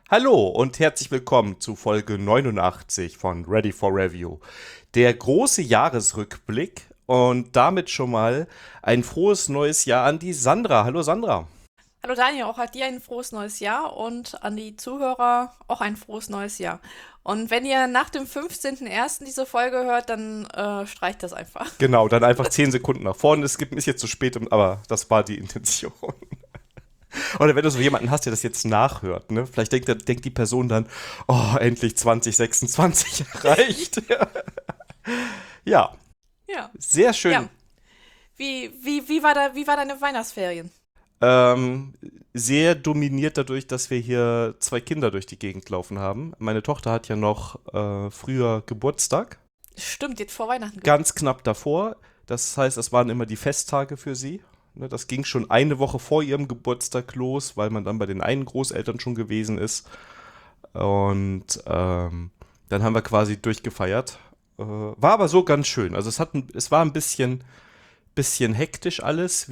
Hallo und herzlich willkommen zu Folge 89 von Ready for Review. Der große Jahresrückblick und damit schon mal ein frohes neues Jahr an die Sandra. Hallo Sandra. Hallo Daniel, auch an dir ein frohes neues Jahr und an die Zuhörer auch ein frohes neues Jahr. Und wenn ihr nach dem 15.01. diese Folge hört, dann streicht das einfach. Genau, dann einfach 10 Sekunden nach vorne. Ist jetzt zu spät, aber das war die Intention. Oder wenn du so jemanden hast, der das jetzt nachhört, ne? Vielleicht denkt die Person dann, oh, endlich 2026 erreicht. Ja, Ja, sehr schön. ja. Wie war deine Weihnachtsferien? Ähm, Sehr dominiert dadurch, dass wir hier zwei Kinder durch die Gegend laufen haben. Meine Tochter hat ja noch früher Geburtstag, Stimmt, jetzt vor Weihnachten. ganz knapp davor. Das heißt, es waren immer die Festtage für sie. Ne, das ging schon eine Woche vor ihrem Geburtstag los, weil man dann bei den einen Großeltern schon gewesen ist. Und dann haben wir quasi durchgefeiert. War aber so ganz schön. Also es war ein bisschen hektisch alles.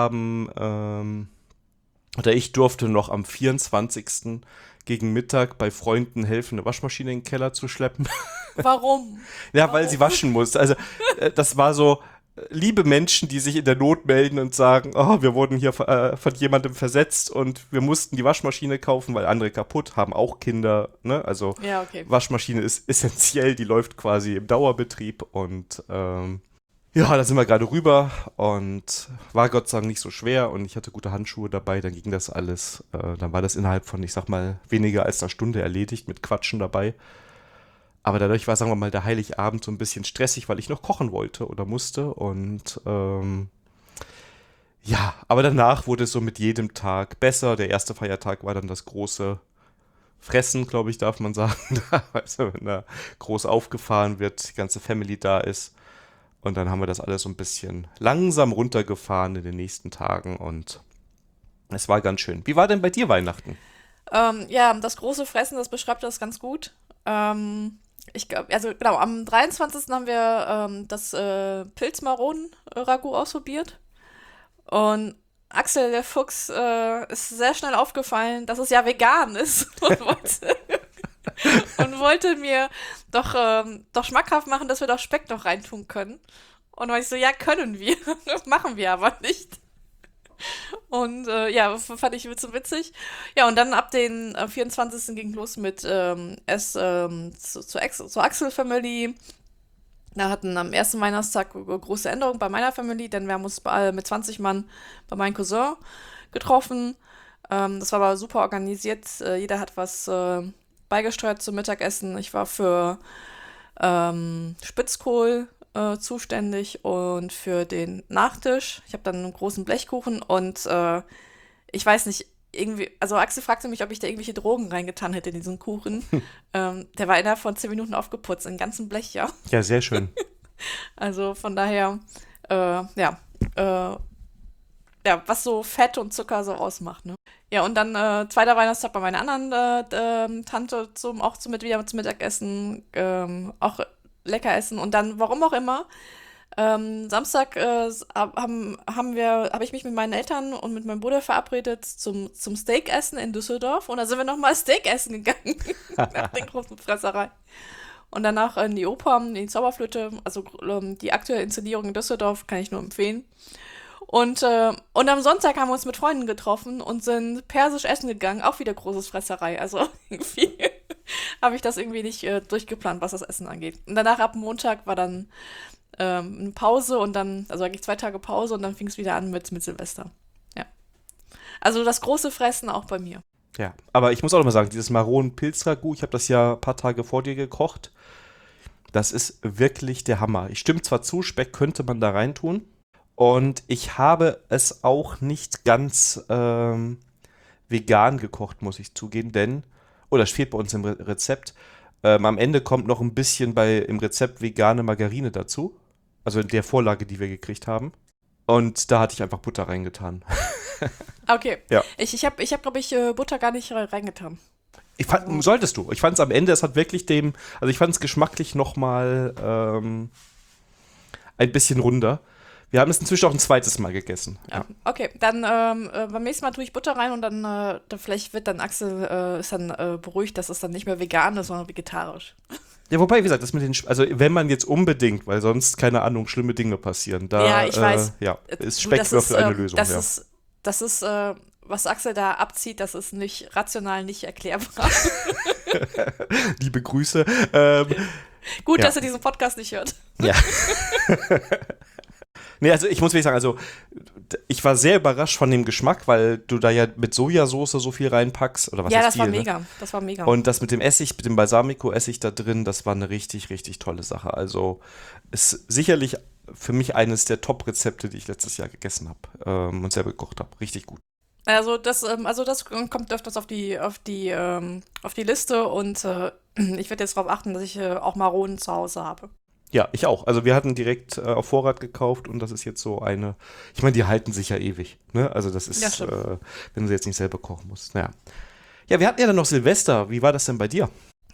Oder ich durfte noch am 24. gegen Mittag bei Freunden helfen, eine Waschmaschine in den Keller zu schleppen. Warum? Ja, weil sie Warum? waschen muss. Also das war so liebe Menschen, die sich in der Not melden und sagen, oh, wir wurden hier von jemandem versetzt und wir mussten die Waschmaschine kaufen, weil andere kaputt haben, auch Kinder. Ne? Also Ja, okay. Waschmaschine ist essentiell, die läuft quasi im Dauerbetrieb und ja, da sind wir gerade rüber und war Gott sei Dank nicht so schwer und ich hatte gute Handschuhe dabei, dann ging das alles. Dann war das innerhalb von, ich sag mal, weniger als einer Stunde erledigt mit Quatschen dabei. Aber dadurch war, sagen wir mal, der Heiligabend so ein bisschen stressig, weil ich noch kochen wollte oder musste und ja, aber danach wurde es so mit jedem Tag besser. Der erste Feiertag war dann das große Fressen, glaube ich, darf man sagen. Also, wenn da groß aufgefahren wird, die ganze Family da ist. Und dann haben wir das alles so ein bisschen langsam runtergefahren in den nächsten Tagen und es war ganz schön. Wie war denn bei dir Weihnachten? Ja, das große Fressen, das beschreibt das ganz gut. Also genau, am 23. haben wir das Pilzmaronen-Ragout ausprobiert. Und Axel, der Fuchs, ist sehr schnell aufgefallen, dass es ja vegan ist und wollte mir doch schmackhaft machen, dass wir doch Speck noch reintun können. Und dann war ich so, ja, können wir. Das machen wir aber nicht. Und ja, fand ich so witzig. Ja, und dann ab den 24. ging los mit zur Axel-Family. Da hatten am ersten Weihnachtstag große Änderungen bei meiner Family, denn wir haben uns mit 20 Mann bei meinem Cousin getroffen. Das war aber super organisiert. Jeder hat was beigesteuert zum Mittagessen. Ich war für Spitzkohl zuständig und für den Nachtisch. Ich habe dann einen großen Blechkuchen und ich weiß nicht, irgendwie, also Axel fragte mich, ob ich da irgendwelche Drogen reingetan hätte in diesen Kuchen. Der war innerhalb von 10 Minuten aufgeputzt, in ganzen Blech, ja. Ja, sehr schön. Also von daher, ja, äh, ja, was so Fett und Zucker so ausmacht, ne? Ja, und dann zweiter Weihnachtstag bei meiner anderen Tante wieder zum Mittagessen, auch lecker essen. Und dann, warum auch immer, Samstag habe ich mich mit meinen Eltern und mit meinem Bruder verabredet zum Steakessen in Düsseldorf. Und da sind wir nochmal Steak essen gegangen, nach der großen Fresserei. Und danach in die Oper, in die Zauberflöte, also die aktuelle Inszenierung in Düsseldorf kann ich nur empfehlen. Und am Sonntag haben wir uns mit Freunden getroffen und sind persisch essen gegangen, auch wieder großes Fresserei. Also irgendwie habe ich das irgendwie nicht durchgeplant, was das Essen angeht. Und danach ab Montag war dann eine Pause und dann, also eigentlich 2 Tage Pause und dann fing es wieder an mit Silvester. Ja. Also das große Fressen auch bei mir. Ja, aber ich muss auch noch mal sagen, dieses Maronen-Pilz-Ragout, ich habe das ja ein paar Tage vor dir gekocht. Das ist wirklich der Hammer. Ich stimme zwar zu, Speck könnte man da reintun. Und ich habe es auch nicht ganz vegan gekocht, muss ich zugeben, denn, oder es fehlt bei uns im Rezept, am Ende kommt noch ein bisschen im Rezept vegane Margarine dazu. Also in der Vorlage, die wir gekriegt haben. Und da hatte ich einfach Butter reingetan. Okay. Ja. Ich hab, glaube ich, Butter gar nicht reingetan. Also, Solltest du. Ich fand es am Ende, es hat wirklich also ich fand es geschmacklich nochmal ein bisschen runder. Wir haben es inzwischen auch ein zweites Mal gegessen. Ja. Okay, dann beim nächsten Mal tue ich Butter rein und dann vielleicht wird dann Axel ist dann beruhigt, dass es dann nicht mehr vegan ist, sondern vegetarisch. Ja, wobei, wie gesagt, das mit den, also wenn man jetzt unbedingt, weil sonst, keine Ahnung, schlimme Dinge passieren, da Ja, ich weiß. ja, ist Du, Speckwürfel eine Lösung. Das ist, was Axel da abzieht, das ist nicht rational, nicht erklärbar. Liebe Grüße. Gut, ja. dass er diesen Podcast nicht hört. Ja. Nee, also ich muss wirklich sagen, also ich war sehr überrascht von dem Geschmack, weil du da ja mit Sojasauce so viel reinpackst. Oder was Ja, heißt das war viel, mega. Ne? Das war mega. Und das mit dem Essig, mit dem Balsamico-Essig da drin, das war eine richtig, richtig tolle Sache. Also ist sicherlich für mich eines der Top-Rezepte, die ich letztes Jahr gegessen habe und selber gekocht habe. Richtig gut. Also das kommt öfters auf die Liste und ich werde jetzt darauf achten, dass ich auch Maronen zu Hause habe. Ja, ich auch. Also wir hatten direkt auf Vorrat gekauft und das ist jetzt so eine, ich meine, die halten sich ja ewig, ne? Also das ist, Ja, wenn du sie jetzt nicht selber kochen musst. Naja. Ja, wir hatten ja dann noch Silvester. Wie war das denn bei dir?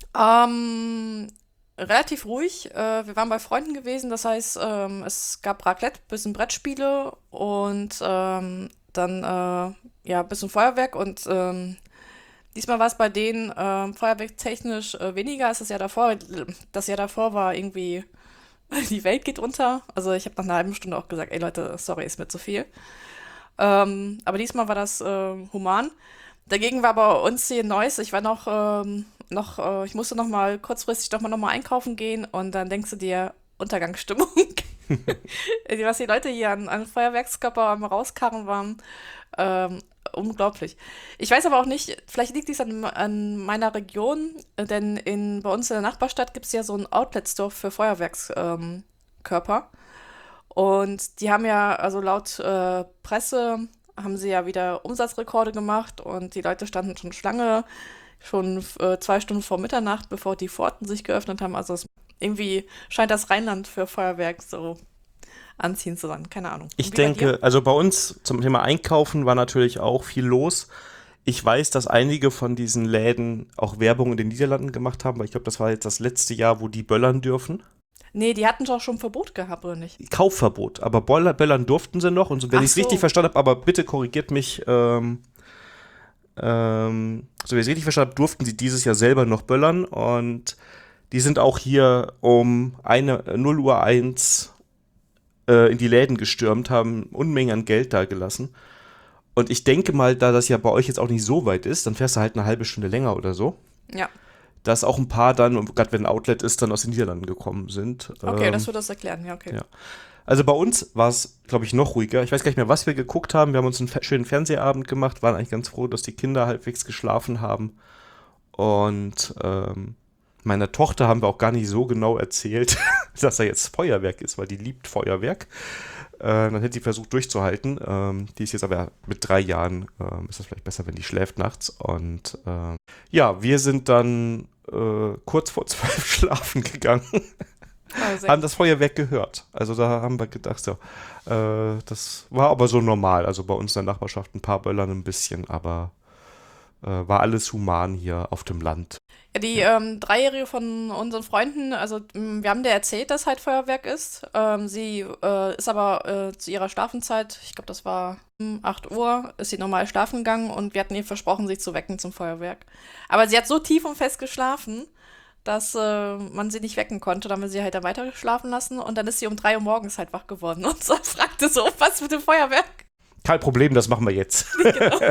Relativ ruhig. Wir waren bei Freunden gewesen, das heißt, es gab Raclette, bisschen Brettspiele und dann ja, bisschen Feuerwerk und diesmal war es bei denen feuerwerktechnisch weniger als das Jahr davor. Das Jahr davor war irgendwie, die Welt geht unter. Also ich habe nach einer halben Stunde auch gesagt, ey Leute, sorry, ist mir zu viel. Aber diesmal war das human. Dagegen war bei uns hier in Neuss, ich war ich musste noch mal kurzfristig noch mal einkaufen gehen und dann denkst du dir, Untergangsstimmung. Was die Leute hier an Feuerwerkskörper am Rauskarren waren, unglaublich. Ich weiß aber auch nicht, vielleicht liegt dies an meiner Region, denn bei uns in der Nachbarstadt gibt es ja so einen Outlet-Store für Feuerwerkskörper. Und die haben ja, also laut Presse, haben sie ja wieder Umsatzrekorde gemacht und die Leute standen schon Schlange, schon 2 Stunden vor Mitternacht, bevor die Pforten sich geöffnet haben. Also irgendwie scheint das Rheinland für Feuerwerk so anziehend zu sein. Keine Ahnung. Ich denke, also bei uns zum Thema Einkaufen war natürlich auch viel los. Ich weiß, dass einige von diesen Läden auch Werbung in den Niederlanden gemacht haben, weil ich glaube, das war jetzt das letzte Jahr, wo die böllern dürfen. Nee, die hatten doch schon Verbot gehabt, oder nicht? Kaufverbot, aber böllern durften sie noch. Und so, wenn ich es richtig verstanden habe, aber bitte korrigiert mich, so wie ich es richtig verstanden habe, durften sie dieses Jahr selber noch böllern. Und die sind auch hier um 0:01 in die Läden gestürmt, haben Unmengen an Geld da gelassen. Und ich denke mal, da das ja bei euch jetzt auch nicht so weit ist, dann fährst du halt eine halbe Stunde länger oder so. Ja. Dass auch ein paar dann, gerade wenn ein Outlet ist, dann aus den Niederlanden gekommen sind. Okay, das wird das erklären, ja, okay. Ja. Also bei uns war es, glaube ich, noch ruhiger. Ich weiß gar nicht mehr, was wir geguckt haben. Wir haben uns einen schönen Fernsehabend gemacht, waren eigentlich ganz froh, dass die Kinder halbwegs geschlafen haben. Und meiner Tochter haben wir auch gar nicht so genau erzählt, dass da jetzt Feuerwerk ist, weil die liebt Feuerwerk. Dann hätte sie versucht durchzuhalten. Die ist jetzt aber mit 3 Jahren, ist es vielleicht besser, wenn die schläft nachts. Und ja, wir sind dann kurz vor 12 schlafen gegangen. Haben das Feuerwerk gehört. Also da haben wir gedacht, so, das war aber so normal. Also bei uns in der Nachbarschaft ein paar Böllern ein bisschen, aber war alles human hier auf dem Land. Ja, die Dreijährige von unseren Freunden, also wir haben der erzählt, dass halt Feuerwerk ist. Sie ist aber zu ihrer Schlafenszeit, ich glaube, das war 8 Uhr, ist sie normal schlafen gegangen und wir hatten ihr versprochen, sich zu wecken zum Feuerwerk. Aber sie hat so tief und fest geschlafen, dass man sie nicht wecken konnte. Dann haben wir sie halt da weiter schlafen lassen und dann ist sie um 3 Uhr morgens halt wach geworden und so fragte so, was mit dem Feuerwerk? Kein Problem, das machen wir jetzt. Genau.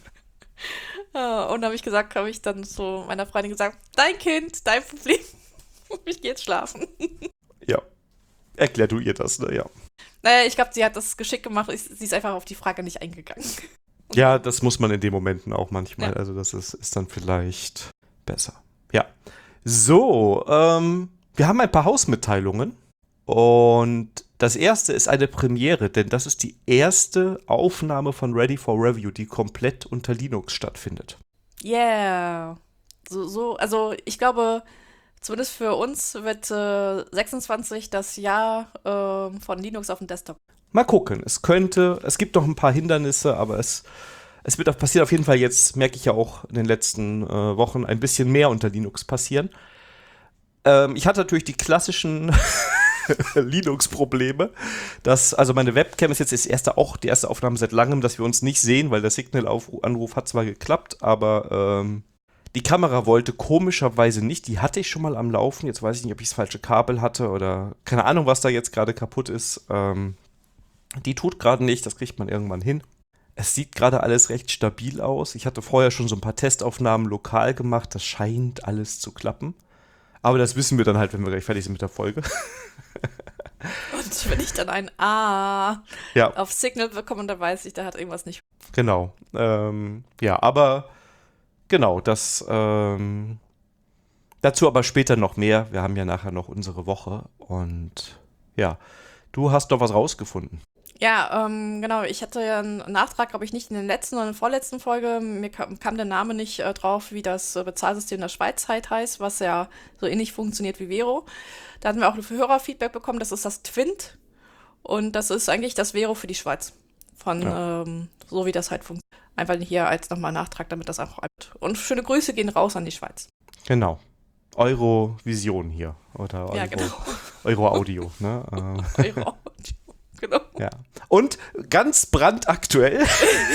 Und habe ich dann so meiner Freundin gesagt, dein Kind, dein Problem, ich gehe jetzt schlafen. Ja, erklär du ihr das, ne, ja. Naja, ich glaube, sie hat das geschickt gemacht, sie ist einfach auf die Frage nicht eingegangen. Ja, das muss man in den Momenten auch manchmal, Ja. also das ist dann vielleicht besser. Ja, so, wir haben ein paar Hausmitteilungen und das erste ist eine Premiere, denn das ist die erste Aufnahme von Ready for Review, die komplett unter Linux stattfindet. Yeah. Also ich glaube, zumindest für uns wird 26 das Jahr von Linux auf dem Desktop. Mal gucken, es gibt noch ein paar Hindernisse, aber es passiert auf jeden Fall jetzt, merke ich ja auch in den letzten Wochen, ein bisschen mehr unter Linux passieren. Ich hatte natürlich die klassischen Linux-Probleme. Also meine Webcam ist jetzt die erste Aufnahme seit langem, dass wir uns nicht sehen, weil der Signal-Anruf hat zwar geklappt, aber die Kamera wollte komischerweise nicht. Die hatte ich schon mal am Laufen. Jetzt weiß ich nicht, ob ich das falsche Kabel hatte oder keine Ahnung, was da jetzt gerade kaputt ist. Die tut gerade nicht, das kriegt man irgendwann hin. Es sieht gerade alles recht stabil aus. Ich hatte vorher schon so ein paar Testaufnahmen lokal gemacht. Das scheint alles zu klappen. Aber das wissen wir dann halt, wenn wir gleich fertig sind mit der Folge. Und wenn ich dann ein A auf Signal bekomme, dann weiß ich, da hat irgendwas nicht. Genau. Aber genau, das dazu aber später noch mehr. Wir haben ja nachher noch unsere Woche. Und ja, du hast doch was rausgefunden. Ja, genau. Ich hatte ja einen Nachtrag, glaube ich, nicht in der letzten, sondern in der vorletzten Folge. Mir kam der Name nicht drauf, wie das Bezahlsystem der Schweiz halt heißt, was ja so ähnlich funktioniert wie Vero. Da hatten wir auch Hörerfeedback bekommen, das ist das Twint. Und das ist eigentlich das Vero für die Schweiz. So wie das halt funktioniert. Einfach hier als nochmal Nachtrag, damit das auch bleibt. Und schöne Grüße gehen raus an die Schweiz. Genau. Eurovision hier. Oder Euro, ja, genau. Euro Audio, ne? Euro Audio. Genau. Ja. Und ganz brandaktuell,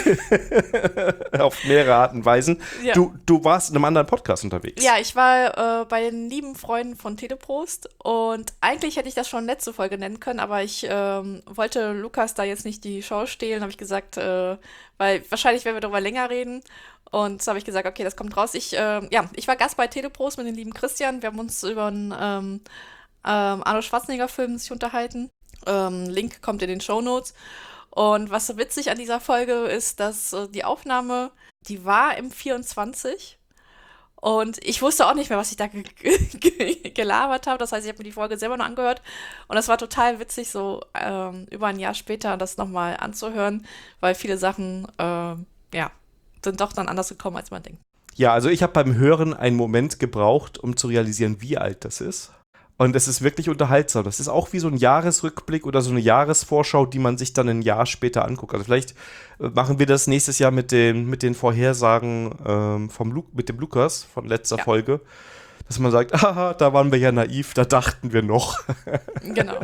auf mehrere Arten und Weisen, Ja. du warst in einem anderen Podcast unterwegs. Ja, ich war bei den lieben Freunden von Teleprost und eigentlich hätte ich das schon letzte Folge nennen können, aber ich wollte Lukas da jetzt nicht die Show stehlen, habe ich gesagt, weil wahrscheinlich werden wir darüber länger reden. Und so habe ich gesagt, okay, das kommt raus. Ich war Gast bei Teleprost mit dem lieben Christian. Wir haben uns über einen Arnold Schwarzenegger-Film sich unterhalten. Link kommt in den Shownotes. Und was so witzig an dieser Folge ist, dass die Aufnahme, die war im 24 und ich wusste auch nicht mehr, was ich da gelabert habe. Das heißt, ich habe mir die Folge selber noch angehört und das war total witzig, so über ein Jahr später das nochmal anzuhören, weil viele Sachen, sind doch dann anders gekommen, als man denkt. Ja, also ich habe beim Hören einen Moment gebraucht, um zu realisieren, wie alt das ist. Und es ist wirklich unterhaltsam. Das ist auch wie so ein Jahresrückblick oder so eine Jahresvorschau, die man sich dann ein Jahr später anguckt. Also vielleicht machen wir das nächstes Jahr mit den Vorhersagen mit dem Lukas von letzter Folge. Dass man sagt, haha, da waren wir ja naiv, da dachten wir noch. Genau.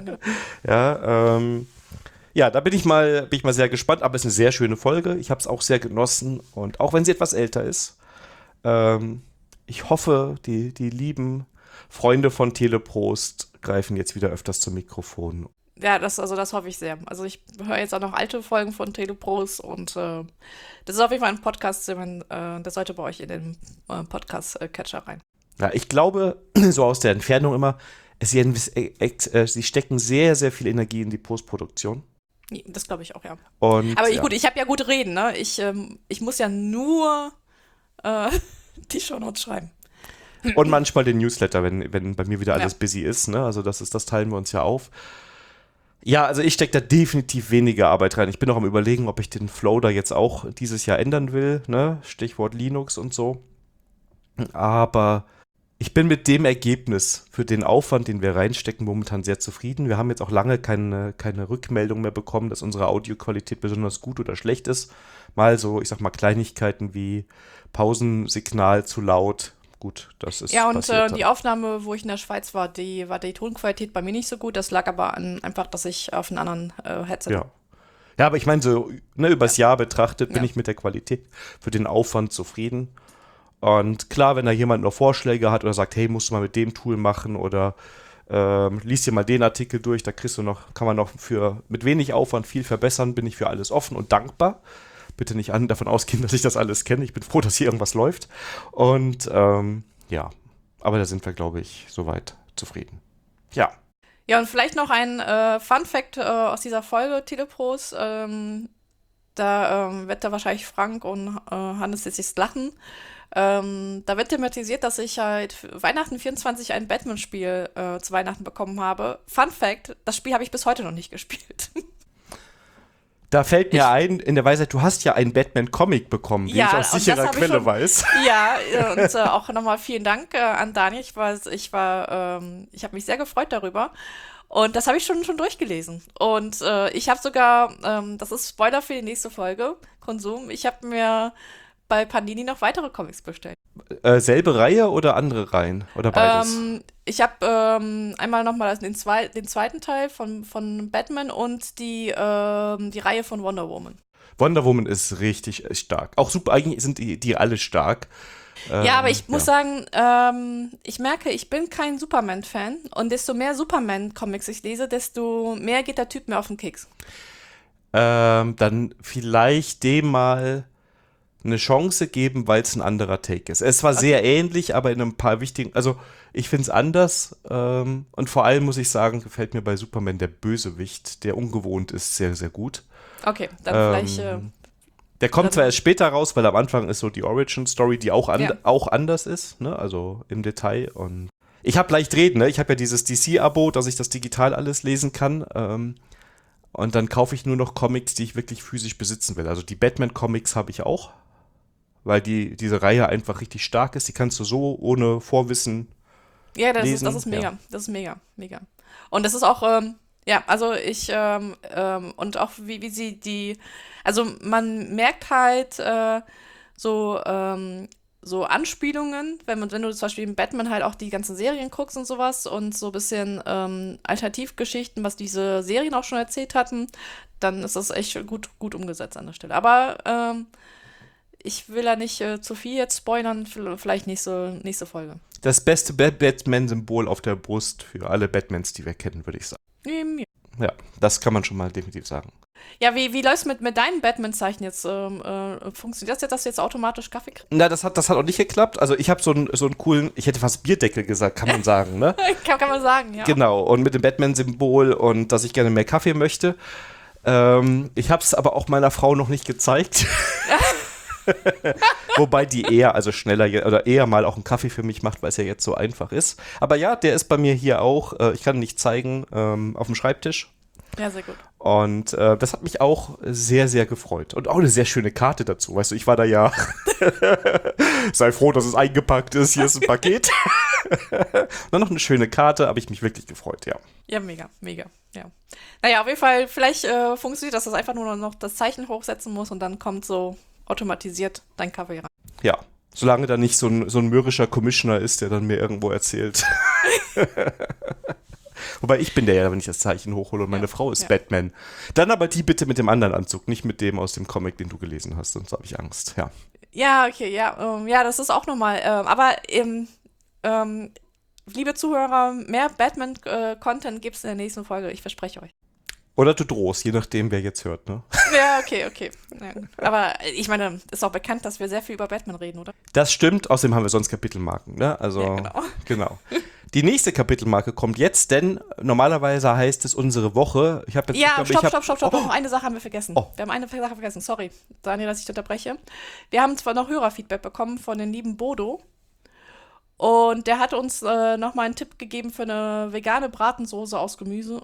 Ja, da bin ich mal sehr gespannt, aber es ist eine sehr schöne Folge. Ich habe es auch sehr genossen und auch wenn sie etwas älter ist, ich hoffe, die lieben Freunde von Teleprost greifen jetzt wieder öfters zum Mikrofon. Ja, das hoffe ich sehr. Also ich höre jetzt auch noch alte Folgen von Teleprost und das ist auf jeden Fall ein Podcast, der sollte bei euch in den Podcast-Catcher rein. Ja, ich glaube, so aus der Entfernung immer, sie stecken sehr, sehr viel Energie in die Postproduktion. Das glaube ich auch, ja. Aber gut, ich habe ja gut reden, ne? Ich muss ja nur die Shownotes schreiben. Und manchmal den Newsletter, wenn bei mir wieder alles busy ist, ne? Also das teilen wir uns ja auf. Ja, also ich stecke da definitiv weniger Arbeit rein. Ich bin noch am Überlegen, ob ich den Flow da jetzt auch dieses Jahr ändern will, ne? Stichwort Linux und so. Aber ich bin mit dem Ergebnis für den Aufwand, den wir reinstecken, momentan sehr zufrieden. Wir haben jetzt auch lange keine Rückmeldung mehr bekommen, dass unsere Audioqualität besonders gut oder schlecht ist. Mal so, ich sag mal, Kleinigkeiten wie Pausensignal zu laut. Gut, das ist ja, und passiert. Die Aufnahme, wo ich in der Schweiz war, die Tonqualität bei mir nicht so gut. Das lag aber einfach, dass ich auf einem anderen Headset Ja. Ja, aber ich meine, so übers Jahr betrachtet bin ich mit der Qualität für den Aufwand zufrieden. Und klar, wenn da jemand noch Vorschläge hat oder sagt, hey, musst du mal mit dem Tool machen oder liest dir mal den Artikel durch, da kann man noch mit wenig Aufwand viel verbessern, bin ich für alles offen und dankbar. Bitte nicht davon ausgehen, dass ich das alles kenne. Ich bin froh, dass hier irgendwas läuft. Und aber da sind wir, glaube ich, soweit zufrieden. Ja. Ja, und vielleicht noch ein Fun-Fact aus dieser Folge Teleprost. Da wird da wahrscheinlich Frank und Hannes jetzt lachen. Da wird thematisiert, dass ich halt Weihnachten 24 ein Batman-Spiel zu Weihnachten bekommen habe. Fun Fact, das Spiel habe ich bis heute noch nicht gespielt. Da fällt mir ein, in der Weisheit, du hast ja einen Batman-Comic bekommen, wie ich aus sicherer Quelle weiß. Ja, und auch nochmal vielen Dank an Daniel. Ich habe mich sehr gefreut darüber. Und das habe ich schon durchgelesen. Und ich habe sogar, das ist Spoiler für die nächste Folge, Konsum, ich habe mir bei Panini noch weitere Comics bestellt. Selbe Reihe oder andere Reihen? Oder beides? Ich habe einmal nochmal den zweiten Teil von Batman und die Reihe von Wonder Woman. Wonder Woman ist richtig stark. Auch super, eigentlich sind die alle stark. Ja, aber ich muss sagen, ich merke, ich bin kein Superman-Fan und desto mehr Superman-Comics ich lese, desto mehr geht der Typ mir auf den Keks. Dann vielleicht dem mal eine Chance geben, weil es ein anderer Take ist. Es war sehr ähnlich, aber in ein paar wichtigen, also ich finde es anders und vor allem muss ich sagen, gefällt mir bei Superman der Bösewicht, der ungewohnt ist, sehr, sehr gut. Okay, dann vielleicht. Der kommt zwar erst später raus, weil am Anfang ist so die Origin-Story, die auch anders ist, ne? Also im Detail. Und ich habe leicht reden, ne? Ich habe ja dieses DC-Abo, dass ich das digital alles lesen kann. Und dann kaufe ich nur noch Comics, die ich wirklich physisch besitzen will. Also die Batman-Comics habe ich auch, weil diese Reihe einfach richtig stark ist. Die kannst du so ohne Vorwissen lesen. Das ist mega. Ja. Das ist mega, mega. Und das ist auch, also und auch wie sie also man merkt halt so Anspielungen, wenn du zum Beispiel in Batman halt auch die ganzen Serien guckst und sowas und so ein bisschen Alternativgeschichten, was diese Serien auch schon erzählt hatten, dann ist das echt gut umgesetzt an der Stelle. Aber ich will da nicht zu viel jetzt spoilern, vielleicht nächste Folge. Das beste Batman-Symbol auf der Brust für alle Batmans, die wir kennen, würde ich sagen. Ja, das kann man schon mal definitiv sagen. Ja, wie läuft's mit deinen Batman-Zeichen jetzt? Funktioniert das jetzt, dass du jetzt automatisch Kaffee kriegst? Na, das hat auch nicht geklappt. Also ich habe so einen coolen, ich hätte fast Bierdeckel gesagt, kann man sagen, ne? kann man sagen, ja. Genau, und mit dem Batman-Symbol und dass ich gerne mehr Kaffee möchte. Ich habe es aber auch meiner Frau noch nicht gezeigt. Wobei die eher mal auch einen Kaffee für mich macht, weil es ja jetzt so einfach ist. Aber ja, der ist bei mir hier auch, ich kann ihn nicht zeigen, auf dem Schreibtisch. Ja, sehr gut. Und das hat mich auch sehr, sehr gefreut. Und auch eine sehr schöne Karte dazu. Weißt du, ich war da ja, sei froh, dass es eingepackt ist, hier ist ein Paket. Dann noch eine schöne Karte, habe ich mich wirklich gefreut, ja. Ja, mega, mega, ja. Naja, auf jeden Fall, vielleicht funktioniert das, dass einfach nur noch das Zeichen hochsetzen muss und dann kommt so automatisiert dein Kaffee rein. Ja, solange da nicht so ein mürrischer Commissioner ist, der dann mir irgendwo erzählt. Wobei ich bin der ja, wenn ich das Zeichen hochhole und meine Frau ist Batman. Dann aber die bitte mit dem anderen Anzug, nicht mit dem aus dem Comic, den du gelesen hast, sonst habe ich Angst, ja. Ja, okay, ja, das ist auch nochmal, aber liebe Zuhörer, mehr Batman-Content gibt es in der nächsten Folge, ich verspreche euch. Oder du drohst, je nachdem, wer jetzt hört, ne? Ja, okay. Ja. Aber ich meine, ist auch bekannt, dass wir sehr viel über Batman reden, oder? Das stimmt, außerdem haben wir sonst Kapitelmarken, ne? Also, ja, genau. Die nächste Kapitelmarke kommt jetzt, denn normalerweise heißt es unsere Woche. Stopp. Noch eine Sache haben wir vergessen. Wir haben eine Sache vergessen, sorry, Daniel, dass ich unterbreche. Wir haben zwar noch Hörerfeedback bekommen von den lieben Bodo. Und der hat uns nochmal einen Tipp gegeben für eine vegane Bratensoße aus Gemüse.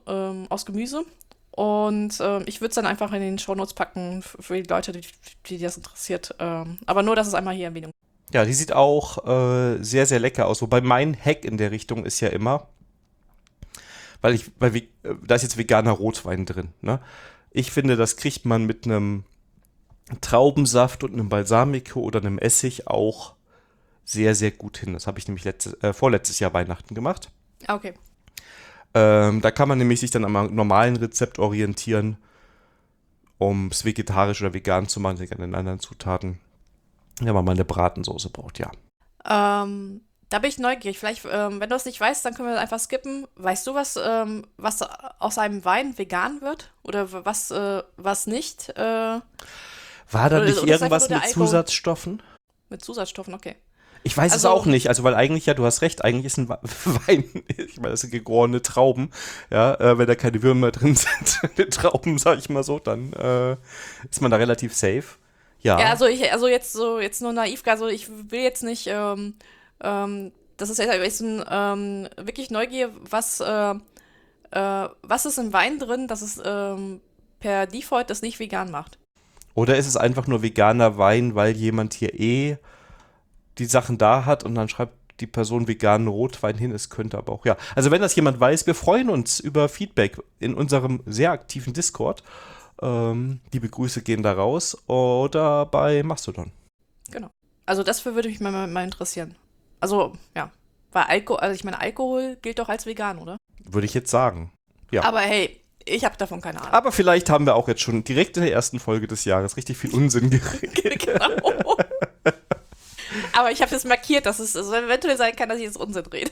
Und ich würde es dann einfach in den Shownotes packen für die Leute, die das interessiert. Aber nur, dass es einmal hier Erwähnung. Ja, die sieht auch sehr, sehr lecker aus. Wobei mein Hack in der Richtung ist ja immer, weil da ist jetzt veganer Rotwein drin, ne? Ich finde, das kriegt man mit einem Traubensaft und einem Balsamico oder einem Essig auch sehr, sehr gut hin. Das habe ich nämlich vorletztes Jahr Weihnachten gemacht. Okay. Da kann man nämlich sich dann am normalen Rezept orientieren, um es vegetarisch oder vegan zu machen, an den anderen Zutaten. Ja, wenn man eine Bratensoße braucht, ja. Da bin ich neugierig. Vielleicht, wenn du es nicht weißt, dann können wir einfach skippen. Weißt du, was aus einem Wein vegan wird? Oder was nicht? War da nicht irgendwas mit Zusatzstoffen? Mit Zusatzstoffen, okay. Ich weiß es auch nicht, also weil eigentlich, ja, du hast recht, eigentlich ist ein Wein, ich meine, das sind gegorene Trauben, ja, wenn da keine Würmer drin sind, in den Trauben, sag ich mal so, dann ist man da relativ safe. Ja, also jetzt nur naiv, also ich will jetzt nicht, das ist jetzt wirklich Neugier, was ist im Wein drin, dass es per Default das nicht vegan macht. Oder ist es einfach nur veganer Wein, weil jemand hier die Sachen da hat und dann schreibt die Person veganen Rotwein hin, es könnte aber auch, ja. Also wenn das jemand weiß, wir freuen uns über Feedback in unserem sehr aktiven Discord. Die Begrüße gehen da raus oder bei Mastodon. Genau. Also das würde mich mal interessieren. Also, ja. Weil also ich meine, Alkohol gilt doch als vegan, oder? Würde ich jetzt sagen. Ja. Aber hey, ich habe davon keine Ahnung. Aber vielleicht haben wir auch jetzt schon direkt in der ersten Folge des Jahres richtig viel Unsinn geredet. Genau. Aber ich habe es markiert, dass es also eventuell sein kann, dass ich jetzt Unsinn rede.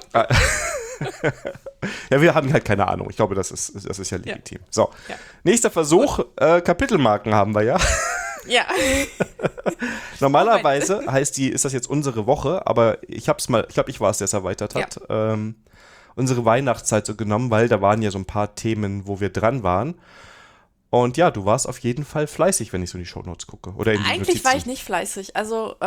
Ja, wir haben halt keine Ahnung. Ich glaube, das ist ja legitim. So, Ja. nächster Versuch. Kapitelmarken haben wir ja. Ja. Normalerweise ist das jetzt unsere Woche, aber ich glaube, ich war es, der es erweitert hat. Unsere Weihnachtszeit so genommen, weil da waren ja so ein paar Themen, wo wir dran waren. Und ja, du warst auf jeden Fall fleißig, wenn ich so in die Shownotes gucke. Oder in die Eigentlich war ich Notizen. nicht fleißig. Also,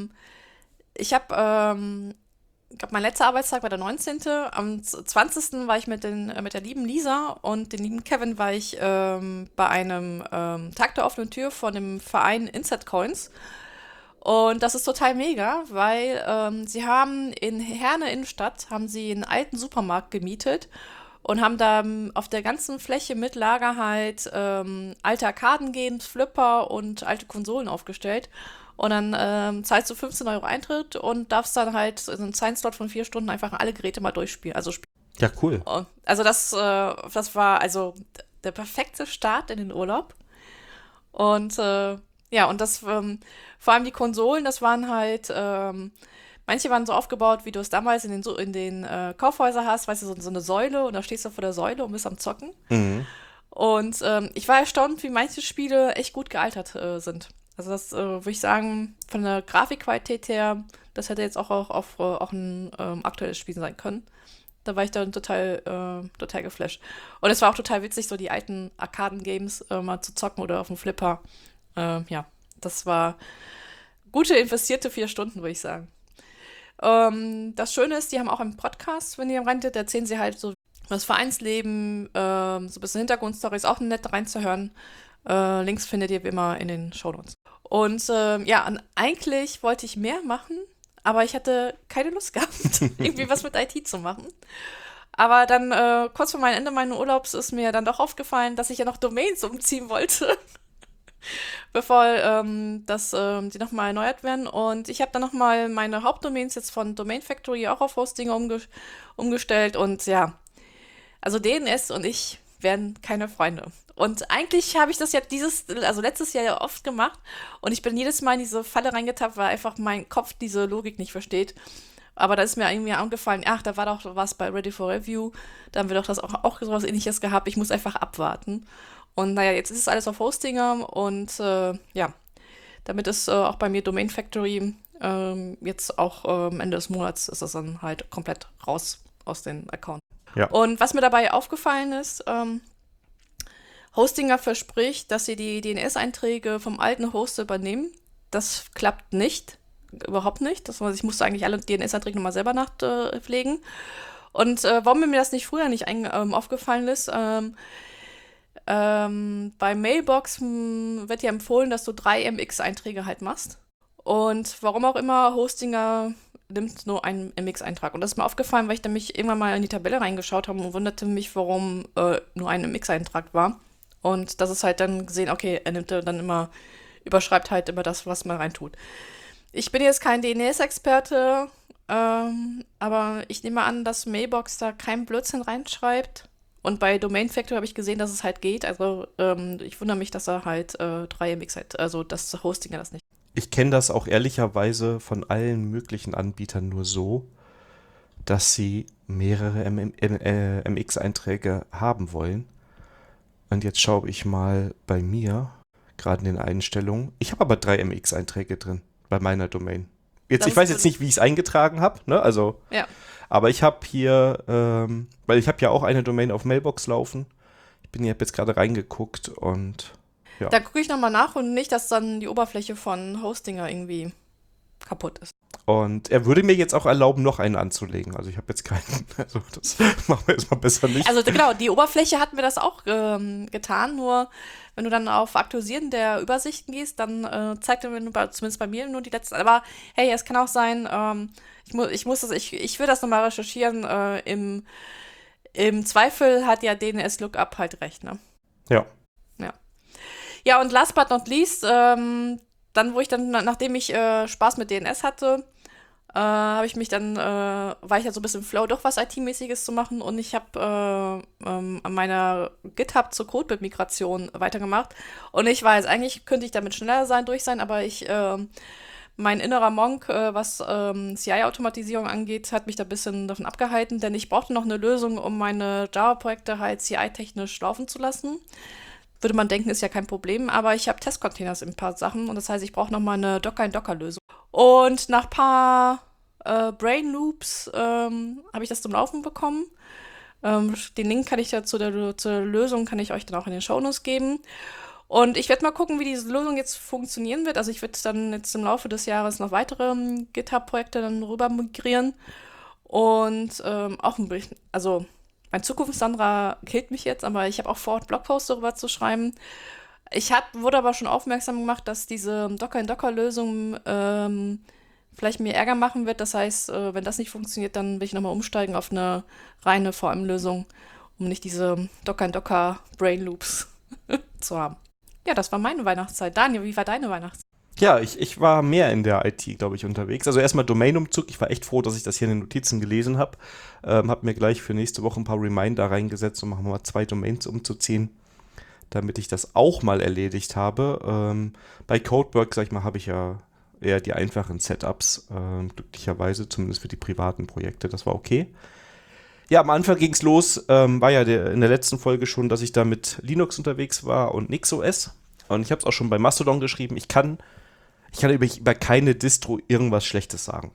ich habe, ich glaube, mein letzter Arbeitstag war der 19. Am 20. war ich mit der lieben Lisa und dem lieben Kevin war ich bei einem Tag der offenen Tür von dem Verein Insert Coins. Und das ist total mega, weil sie haben in Herne Innenstadt haben sie einen alten Supermarkt gemietet und haben da auf der ganzen Fläche mit Lager halt alte Arkaden-Games, Flipper und alte Konsolen aufgestellt. Und dann zahlst du 15 Euro Eintritt und darfst dann halt in einem Zeitslot von 4 Stunden einfach alle Geräte mal durchspielen. Ja, cool. Also das war also der perfekte Start in den Urlaub. Und ja, und das vor allem die Konsolen, das waren halt manche waren so aufgebaut, wie du es damals in den Kaufhäusern hast, weißt du, so eine Säule und da stehst du vor der Säule und bist am Zocken. Mhm. Und ich war erstaunt, wie manche Spiele echt gut gealtert sind. Also das würde ich sagen, von der Grafikqualität her, das hätte jetzt auch ein aktuelles Spiel sein können. Da war ich dann total geflasht. Und es war auch total witzig, so die alten Arkaden-Games mal zu zocken oder auf dem Flipper. Ja, das war gute investierte 4 Stunden, würde ich sagen. Das Schöne ist, die haben auch einen Podcast, wenn ihr am Rand erzählen sie halt so das Vereinsleben, so ein bisschen Hintergrundstories, auch nett reinzuhören. Links findet ihr wie immer in den Shownotes. Und ja, und eigentlich wollte ich mehr machen, aber ich hatte keine Lust gehabt, irgendwie was mit IT zu machen. Aber dann kurz vor Ende meines Urlaubs ist mir dann doch aufgefallen, dass ich ja noch Domains umziehen wollte, bevor die nochmal erneuert werden. Und ich habe dann nochmal meine Hauptdomains jetzt von Domain Factory auch auf Hosting umgestellt. Und ja, also DNS und ich werden keine Freunde. Und eigentlich habe ich das ja letztes Jahr ja oft gemacht. Und ich bin jedes Mal in diese Falle reingetappt, weil einfach mein Kopf diese Logik nicht versteht. Aber da ist mir irgendwie angefallen, ach, da war doch was bei Ready for Review. Da haben wir doch das auch so was Ähnliches gehabt. Ich muss einfach abwarten. Und naja, jetzt ist es alles auf Hostinger und ja, damit ist auch bei mir Domain Factory jetzt auch Ende des Monats ist das dann halt komplett raus aus den Accounts. Ja. Und was mir dabei aufgefallen ist, Hostinger verspricht, dass sie die DNS-Einträge vom alten Host übernehmen. Das klappt nicht, überhaupt nicht. Das heißt, ich musste eigentlich alle DNS-Einträge nochmal selber nachpflegen. Und warum mir das nicht früher nicht aufgefallen ist, bei Mailbox wird ja empfohlen, dass du 3 MX-Einträge halt machst. Und warum auch immer, Hostinger nimmt nur einen MX-Eintrag. Und das ist mir aufgefallen, weil ich nämlich irgendwann mal in die Tabelle reingeschaut habe und wunderte mich, warum nur ein MX-Eintrag war. Und das ist halt dann gesehen, okay, er nimmt dann immer, überschreibt halt immer das, was man reintut. Ich bin jetzt kein DNS-Experte, aber ich nehme an, dass Mailbox da keinen Blödsinn reinschreibt. Und bei Domain Factory habe ich gesehen, dass es halt geht. Also ich wundere mich, dass er halt 3 MX hat, also das Hostinger das nicht. Ich kenne das auch ehrlicherweise von allen möglichen Anbietern nur so, dass sie mehrere MX-Einträge haben wollen. Und jetzt schaue ich mal bei mir, gerade in den Einstellungen. Ich habe aber 3 MX-Einträge drin bei meiner Domain. Ich weiß jetzt nicht, wie ich es eingetragen habe, ne? Also, ja. Aber ich habe hier, weil ich habe ja auch eine Domain auf Mailbox laufen. Ich habe jetzt gerade reingeguckt und ja. Da gucke ich nochmal nach und nicht, dass dann die Oberfläche von Hostinger irgendwie kaputt ist. Und er würde mir jetzt auch erlauben, noch einen anzulegen. Also ich habe jetzt keinen, also das machen wir jetzt mal besser nicht. Also genau, die Oberfläche hatten wir das auch getan, nur wenn du dann auf Aktualisieren der Übersichten gehst, dann zeigt er mir zumindest bei mir nur die letzten. Aber hey, es kann auch sein, ich will das nochmal recherchieren. Im Zweifel hat ja DNS Lookup halt recht, ne? Ja. Ja, und last but not least, nachdem ich Spaß mit DNS hatte, habe ich mich dann, war ich ja so ein bisschen im Flow, doch was IT-mäßiges zu machen und ich habe an meiner GitHub zur Codebit-Migration weitergemacht und ich weiß, eigentlich könnte ich damit schneller durch sein, aber mein innerer Monk, was CI-Automatisierung angeht, hat mich da ein bisschen davon abgehalten, denn ich brauchte noch eine Lösung, um meine Java-Projekte halt CI-technisch laufen zu lassen. Würde man denken, ist ja kein Problem, aber ich habe Testcontainers in ein paar Sachen und das heißt, ich brauche nochmal eine Docker-in-Docker-Lösung. Und nach ein paar Brain Loops habe ich das zum Laufen bekommen. Den Link kann ich ja zur Lösung kann ich euch dann auch in den Shownotes geben. Und ich werde mal gucken, wie diese Lösung jetzt funktionieren wird. Also ich werde dann jetzt im Laufe des Jahres noch weitere GitHub-Projekte dann rüber migrieren. Und auch ein bisschen, also mein Zukunftssandra killt mich jetzt, aber ich habe auch vor, Blogposts darüber zu schreiben. Wurde aber schon aufmerksam gemacht, dass diese Docker-in-Docker-Lösung vielleicht mir Ärger machen wird. Das heißt, wenn das nicht funktioniert, dann will ich nochmal umsteigen auf eine reine VM-Lösung, um nicht diese Docker-in-Docker-Brain Loops zu haben. Ja, das war meine Weihnachtszeit. Daniel, wie war deine Weihnachtszeit? Ja, ich war mehr in der IT, glaube ich, unterwegs. Also erstmal Domainumzug. Ich war echt froh, dass ich das hier in den Notizen gelesen habe. Habe mir gleich für nächste Woche ein paar Reminder reingesetzt, um mal 2 Domains umzuziehen, damit ich das auch mal erledigt habe. Bei Codework, sag ich mal, habe ich ja eher die einfachen Setups, glücklicherweise, zumindest für die privaten Projekte. Das war okay. Ja, am Anfang ging es los, war ja in der letzten Folge schon, dass ich da mit Linux unterwegs war und NixOS. Und ich habe es auch schon bei Mastodon geschrieben, ich kann über keine Distro irgendwas Schlechtes sagen.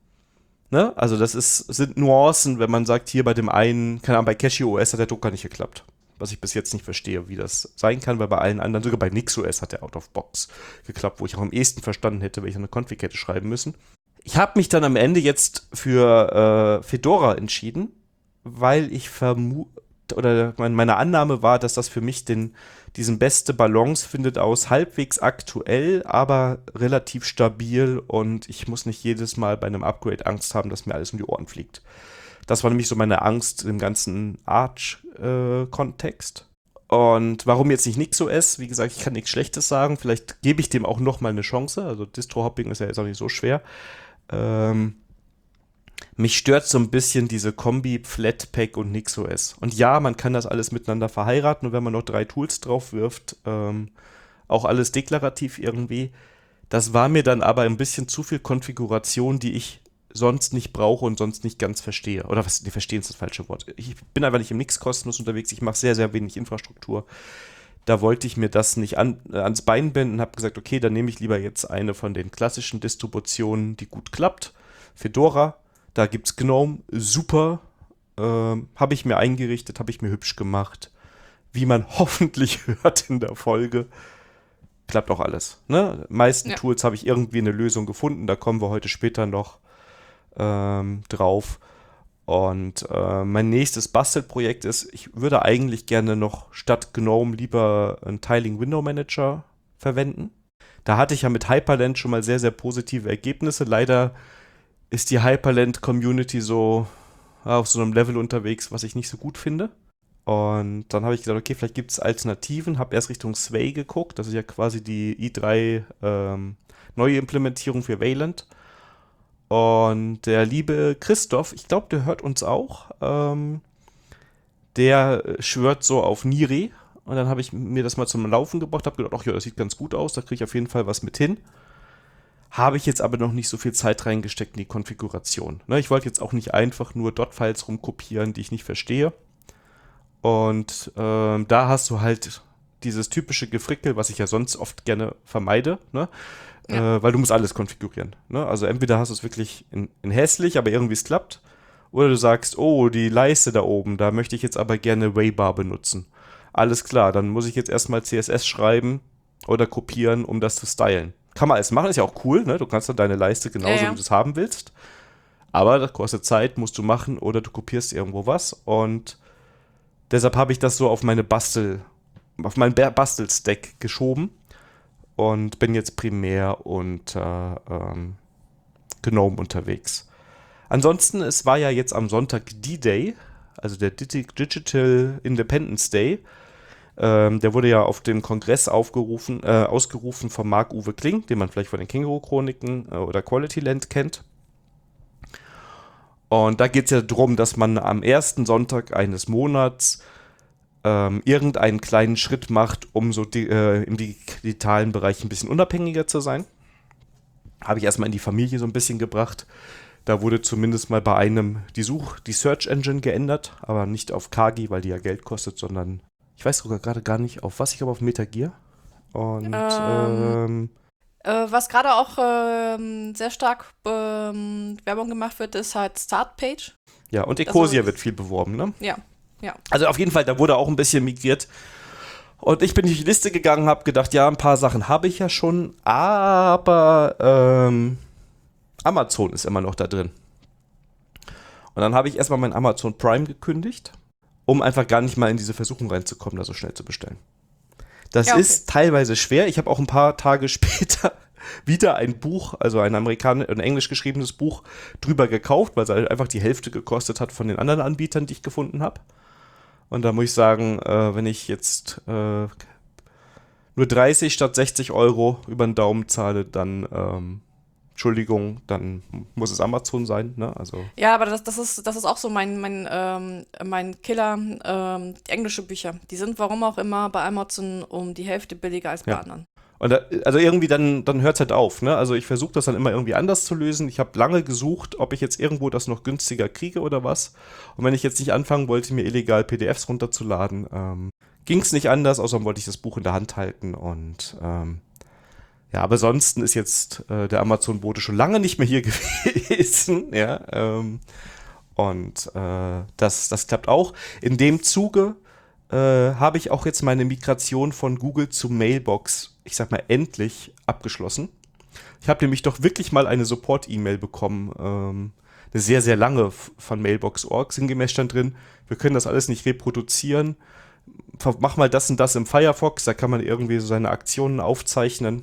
Ne? Also sind Nuancen, wenn man sagt, hier bei dem einen, keine Ahnung, bei CashewOS hat der Drucker nicht geklappt. Was ich bis jetzt nicht verstehe, wie das sein kann, weil bei allen anderen, sogar bei NixOS hat der Out of Box geklappt, wo ich auch am ehesten verstanden hätte, wenn ich eine Config hätte schreiben müssen. Ich habe mich dann am Ende jetzt für Fedora entschieden, weil ich meine Annahme war, dass das für mich diesen beste Balance findet aus halbwegs aktuell, aber relativ stabil und ich muss nicht jedes Mal bei einem Upgrade Angst haben, dass mir alles um die Ohren fliegt. Das war nämlich so meine Angst im ganzen Arch-Kontext. Und warum jetzt nicht NixOS? Wie gesagt, ich kann nichts Schlechtes sagen. Vielleicht gebe ich dem auch noch mal eine Chance. Also Distro-Hopping ist ja jetzt auch nicht so schwer. Mich stört so ein bisschen diese Kombi Flatpak und NixOS. Und ja, man kann das alles miteinander verheiraten und wenn man noch 3 Tools drauf wirft, auch alles deklarativ irgendwie. Das war mir dann aber ein bisschen zu viel Konfiguration, die ich sonst nicht brauche und sonst nicht ganz verstehe. Oder verstehen ist das falsche Wort. Ich bin einfach nicht im Nix-Kosmos unterwegs. Ich mache sehr, sehr wenig Infrastruktur. Da wollte ich mir das nicht ans Bein binden und habe gesagt, okay, dann nehme ich lieber jetzt eine von den klassischen Distributionen, die gut klappt. Fedora, da gibt's GNOME, super. Habe ich mir eingerichtet, habe ich mir hübsch gemacht. Wie man hoffentlich hört in der Folge, klappt auch alles. Ne? Meisten Tools habe ich irgendwie eine Lösung gefunden, da kommen wir heute später noch drauf. Und mein nächstes Bastelprojekt ist, ich würde eigentlich gerne noch statt GNOME lieber einen Tiling Window Manager verwenden. Da hatte ich ja mit Hyperland schon mal sehr, sehr positive Ergebnisse. Leider ist die Hyperland-Community so auf so einem Level unterwegs, was ich nicht so gut finde. Und dann habe ich gesagt, okay, vielleicht gibt es Alternativen. Habe erst Richtung Sway geguckt. Das ist ja quasi die i3 neue Implementierung für Wayland. Und der liebe Christoph, ich glaube, der hört uns auch, der schwört so auf Niri. Und dann habe ich mir das mal zum Laufen gebracht, habe gedacht, ach ja, das sieht ganz gut aus, da kriege ich auf jeden Fall was mit hin. Habe ich jetzt aber noch nicht so viel Zeit reingesteckt in die Konfiguration. Ne, ich wollte jetzt auch nicht einfach nur Dot-Files rumkopieren, die ich nicht verstehe. Und da hast du halt dieses typische Gefrickel, was ich ja sonst oft gerne vermeide, ne? Ja. Weil du musst alles konfigurieren. Ne? Also entweder hast du es wirklich in hässlich, aber irgendwie es klappt, oder du sagst, oh, die Leiste da oben, da möchte ich jetzt aber gerne Waybar benutzen. Alles klar, dann muss ich jetzt erstmal CSS schreiben oder kopieren, um das zu stylen. Kann man alles machen, ist ja auch cool, ne? Du kannst dann deine Leiste genauso, wie du es haben willst. Aber das kostet Zeit, musst du machen, oder du kopierst irgendwo was. Und deshalb habe ich das so auf meinen Bastel-Stack geschoben. Und bin jetzt primär unter GNOME unterwegs. Ansonsten, es war ja jetzt am Sonntag D-Day, also der Digital Independence Day. Der wurde ja auf dem Kongress ausgerufen von Marc-Uwe Kling, den man vielleicht von den Känguru-Chroniken oder Quality Land kennt. Und da geht es ja darum, dass man am ersten Sonntag eines Monats irgendeinen kleinen Schritt macht, um so im digitalen Bereich ein bisschen unabhängiger zu sein. Habe ich erstmal in die Familie so ein bisschen gebracht. Da wurde zumindest mal bei einem die Search Engine geändert, aber nicht auf Kagi, weil die ja Geld kostet, sondern ich weiß sogar gerade gar nicht auf was, ich glaube auf Metagear. Und was gerade auch sehr stark Werbung gemacht wird, ist halt Startpage. ja, und Ecosia wird viel beworben, ne? Ja, ja. Also auf jeden Fall, da wurde auch ein bisschen migriert. Und ich bin durch die Liste gegangen, habe gedacht, ja, ein paar Sachen habe ich ja schon, aber Amazon ist immer noch da drin. Und dann habe ich erstmal mein Amazon Prime gekündigt, um einfach gar nicht mal in diese Versuchung reinzukommen, da so schnell zu bestellen. Das ist teilweise schwer. Ich habe auch ein paar Tage später wieder ein Buch, also ein englisch geschriebenes Buch, drüber gekauft, weil es halt einfach die Hälfte gekostet hat von den anderen Anbietern, die ich gefunden habe. Und da muss ich sagen, wenn ich jetzt nur 30 statt 60 Euro über den Daumen zahle, dann Entschuldigung, dann muss es Amazon sein, ne? Also Ja, aber das ist auch so mein Killer, englische Bücher. Die sind, warum auch immer, bei Amazon um die Hälfte billiger als bei Ja. anderen. Und also irgendwie dann hört es halt auf, ne? Also ich versuche das dann immer irgendwie anders zu lösen. Ich habe lange gesucht, ob ich jetzt irgendwo das noch günstiger kriege oder was. Und wenn ich jetzt nicht anfangen wollte, mir illegal PDFs runterzuladen, ging es nicht anders, außerdem wollte ich das Buch in der Hand halten. Und ja, aber ansonsten ist jetzt der Amazon-Bote schon lange nicht mehr hier gewesen, ja. Und das klappt auch. In dem Zuge habe ich auch jetzt meine Migration von Google zu Mailbox, ich sag mal, endlich abgeschlossen. Ich habe nämlich doch wirklich mal eine Support-E-Mail bekommen, eine sehr, sehr lange von Mailbox.org. Sinngemäß stand drin, wir können das alles nicht reproduzieren. Mach mal das und das im Firefox, da kann man irgendwie so seine Aktionen aufzeichnen.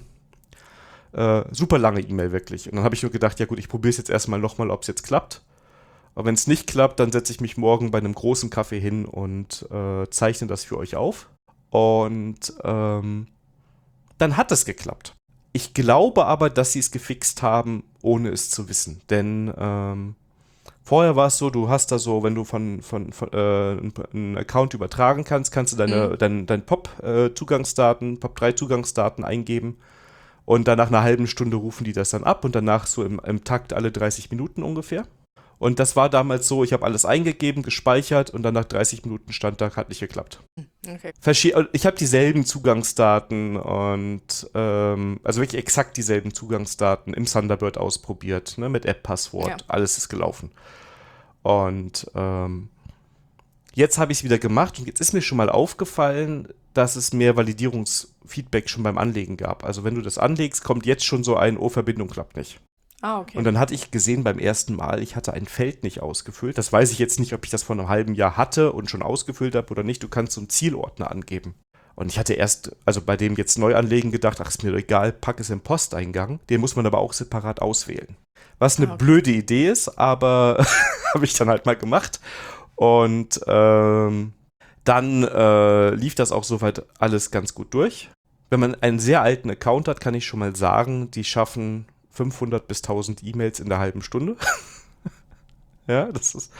Super lange E-Mail wirklich. Und dann habe ich nur gedacht, ja gut, ich probiere es jetzt erstmal nochmal, ob es jetzt klappt. Aber wenn es nicht klappt, dann setze ich mich morgen bei einem großen Kaffee hin und zeichne das für euch auf. Und dann hat es geklappt. Ich glaube aber, dass sie es gefixt haben, ohne es zu wissen. Denn vorher war es so, du hast da so, wenn du von einen Account übertragen kannst du dein POP-Zugangsdaten, POP3-Zugangsdaten eingeben. Und dann nach einer halben Stunde rufen die das dann ab und danach so im Takt alle 30 Minuten ungefähr. Und das war damals so, ich habe alles eingegeben, gespeichert und dann nach 30 Minuten stand da, hat nicht geklappt. Okay. Ich habe dieselben Zugangsdaten und also wirklich exakt dieselben Zugangsdaten im Thunderbird ausprobiert, ne, mit App-Passwort, Ja. alles ist gelaufen. Und jetzt habe ich es wieder gemacht und jetzt ist mir schon mal aufgefallen, dass es mehr Validierungsfeedback schon beim Anlegen gab. Also wenn du das anlegst, kommt jetzt schon so ein, Verbindung klappt nicht. Ah, okay. Und dann hatte ich gesehen beim ersten Mal, ich hatte ein Feld nicht ausgefüllt. Das weiß ich jetzt nicht, ob ich das vor einem halben Jahr hatte und schon ausgefüllt habe oder nicht. Du kannst so einen Zielordner angeben. Und ich hatte erst, also bei dem jetzt neu anlegen gedacht, ach, ist mir doch egal, pack es im Posteingang. Den muss man aber auch separat auswählen. Was eine blöde Idee ist, aber habe ich dann halt mal gemacht. Und dann lief das auch soweit alles ganz gut durch. Wenn man einen sehr alten Account hat, kann ich schon mal sagen, die schaffen 500 bis 1000 E-Mails in der halben Stunde. Ja, das ist,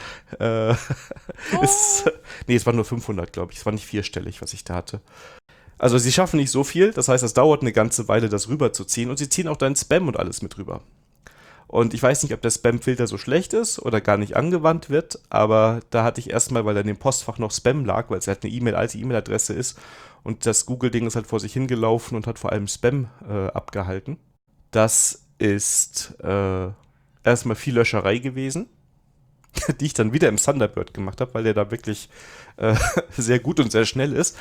nee, es waren nur 500, glaube ich. Es war nicht vierstellig, was ich da hatte. Also sie schaffen nicht so viel, das heißt, es dauert eine ganze Weile, das rüberzuziehen und sie ziehen auch deinen Spam und alles mit rüber. Und ich weiß nicht, ob der Spam-Filter so schlecht ist oder gar nicht angewandt wird, aber da hatte ich erstmal, weil da in dem Postfach noch Spam lag, weil es halt eine alte E-Mail-Adresse ist und das Google-Ding ist halt vor sich hingelaufen und hat vor allem Spam abgehalten. Das ist erstmal viel Löscherei gewesen, die ich dann wieder im Thunderbird gemacht habe, weil der da wirklich sehr gut und sehr schnell ist.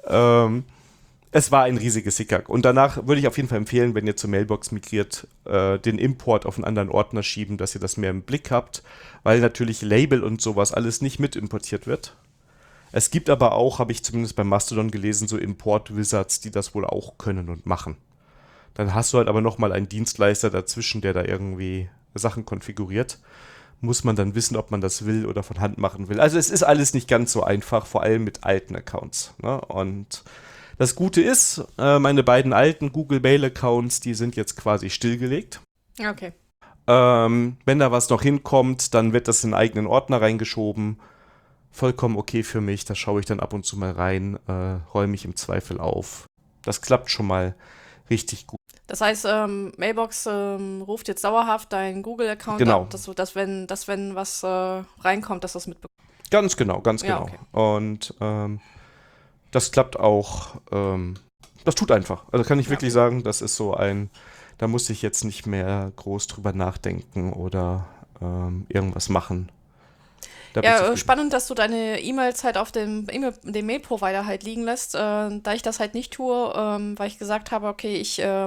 Es war ein riesiges Hickhack. Und danach würde ich auf jeden Fall empfehlen, wenn ihr zur Mailbox migriert, den Import auf einen anderen Ordner schieben, dass ihr das mehr im Blick habt, weil natürlich Label und sowas alles nicht mit importiert wird. Es gibt aber auch, habe ich zumindest bei Mastodon gelesen, so Import-Wizards, die das wohl auch können und machen. Dann hast du halt aber nochmal einen Dienstleister dazwischen, der da irgendwie Sachen konfiguriert. Muss man dann wissen, ob man das will oder von Hand machen will. Also es ist alles nicht ganz so einfach, vor allem mit alten Accounts. Ne? Und das Gute ist, meine beiden alten Google Mail Accounts, die sind jetzt quasi stillgelegt. Okay. Wenn da was noch hinkommt, dann wird das in einen eigenen Ordner reingeschoben. Vollkommen okay für mich, da schaue ich dann ab und zu mal rein, räume ich im Zweifel auf. Das klappt schon mal richtig gut. Das heißt, Mailbox ruft jetzt dauerhaft deinen Google-Account Genau. ab, dass wenn was reinkommt, dass das mitbekommt. Ganz genau, ganz Ja, genau. okay. Und das klappt auch, das tut einfach. Also kann ich Ja. wirklich sagen, das ist so da muss ich jetzt nicht mehr groß drüber nachdenken oder irgendwas machen. Da bin ich Ja, zufrieden. spannend, dass du deine E-Mails halt auf dem Mail-Provider halt liegen lässt. Da ich das halt nicht tue, weil ich gesagt habe, okay,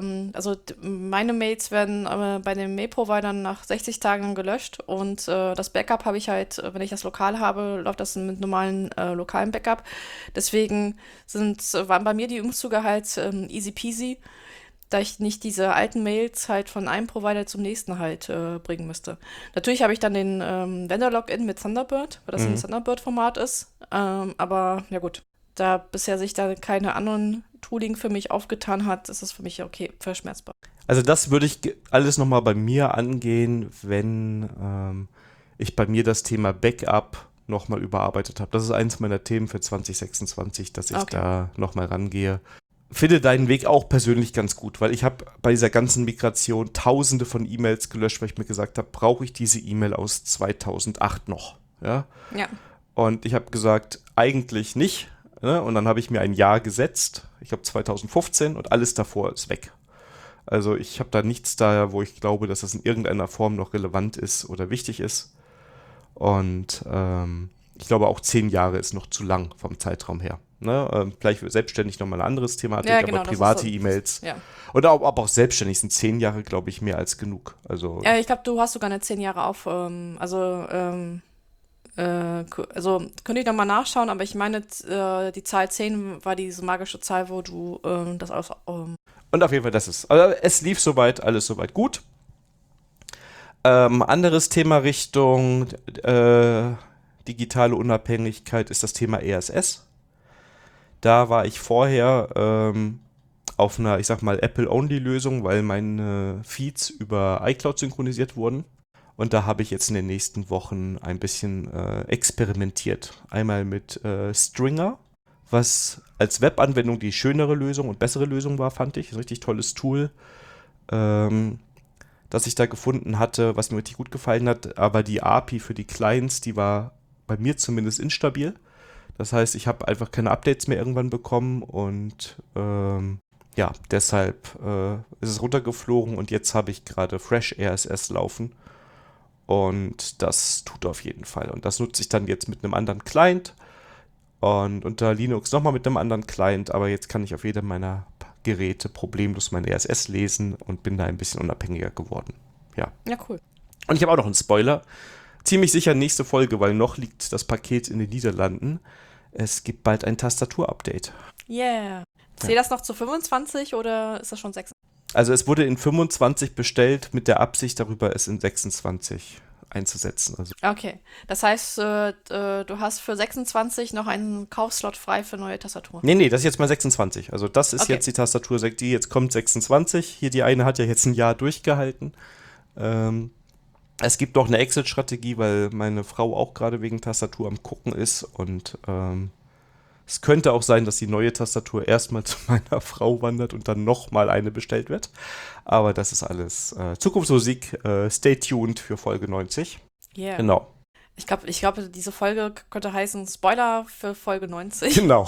meine Mails werden bei den Mail-Providern nach 60 Tagen gelöscht und das Backup habe ich halt, wenn ich das lokal habe, läuft das mit normalen lokalen Backup. Deswegen waren bei mir die Umzüge halt easy peasy, da ich nicht diese alten Mails halt von einem Provider zum nächsten halt bringen müsste. Natürlich habe ich dann den Vendor-Login mit Thunderbird, weil das ein Thunderbird-Format ist. Aber ja gut, da bisher sich da keine anderen Tooling für mich aufgetan hat, ist es für mich okay, verschmerzbar. Also das würde ich alles nochmal bei mir angehen, wenn ich bei mir das Thema Backup nochmal überarbeitet habe. Das ist eins meiner Themen für 2026, dass ich da nochmal rangehe. Finde deinen Weg auch persönlich ganz gut, weil ich habe bei dieser ganzen Migration tausende von E-Mails gelöscht, weil ich mir gesagt habe, brauche ich diese E-Mail aus 2008 noch? Ja. Ja. Und ich habe gesagt, eigentlich nicht. Ne? Und dann habe ich mir ein Jahr gesetzt. Ich habe 2015 und alles davor ist weg. Also ich habe da nichts da, wo ich glaube, dass das in irgendeiner Form noch relevant ist oder wichtig ist. Und ich glaube auch 10 Jahre ist noch zu lang vom Zeitraum her. Ne? Vielleicht selbstständig nochmal ein anderes Thematik, Ja, genau, aber private so, E-Mails. Ja. Oder aber auch selbstständig sind 10 Jahre, glaube ich, mehr als genug. Also Ich glaube, du hast sogar eine 10 Jahre auf, also könnte ich nochmal nachschauen, aber ich meine, die Zahl 10 war diese magische Zahl, wo du das aus. Und auf jeden Fall, also es lief soweit, alles soweit gut. Anderes Thema Richtung digitale Unabhängigkeit ist das Thema ESS. Da war ich vorher auf einer, ich sag mal, Apple-Only-Lösung, weil meine Feeds über iCloud synchronisiert wurden. Und da habe ich jetzt in den nächsten Wochen ein bisschen experimentiert. Einmal mit Stringer, was als Webanwendung die schönere Lösung und bessere Lösung war, fand ich. Ein richtig tolles Tool, das ich da gefunden hatte, was mir richtig gut gefallen hat. Aber die API für die Clients, die war bei mir zumindest instabil. Das heißt, ich habe einfach keine Updates mehr irgendwann bekommen und deshalb ist es runtergeflogen und jetzt habe ich gerade Fresh RSS laufen und das tut auf jeden Fall. Und das nutze ich dann jetzt mit einem anderen Client und unter Linux nochmal mit einem anderen Client, aber jetzt kann ich auf jedem meiner Geräte problemlos mein RSS lesen und bin da ein bisschen unabhängiger geworden. Ja. Ja, cool. Und ich habe auch noch einen Spoiler. Ziemlich sicher nächste Folge, weil noch liegt das Paket in den Niederlanden. Es gibt bald ein Tastatur-Update. Yeah. Zählt das noch zu 25 oder ist das schon 26? Also es wurde in 25 bestellt mit der Absicht darüber, es in 26 einzusetzen. Also Okay. Das heißt, du hast für 26 noch einen Kaufslot frei für neue Tastatur. Nee, das ist jetzt mal 26. Also das ist Okay. jetzt die Tastatur, die jetzt kommt 26. Hier die eine hat ja jetzt ein Jahr durchgehalten. Es gibt noch eine Exit-Strategie, weil meine Frau auch gerade wegen Tastatur am Gucken ist und es könnte auch sein, dass die neue Tastatur erstmal zu meiner Frau wandert und dann nochmal eine bestellt wird. Aber das ist alles Zukunftsmusik. Stay tuned für Folge 90. Yeah. Genau. Ich glaube, diese Folge könnte heißen Spoiler für Folge 90. Genau.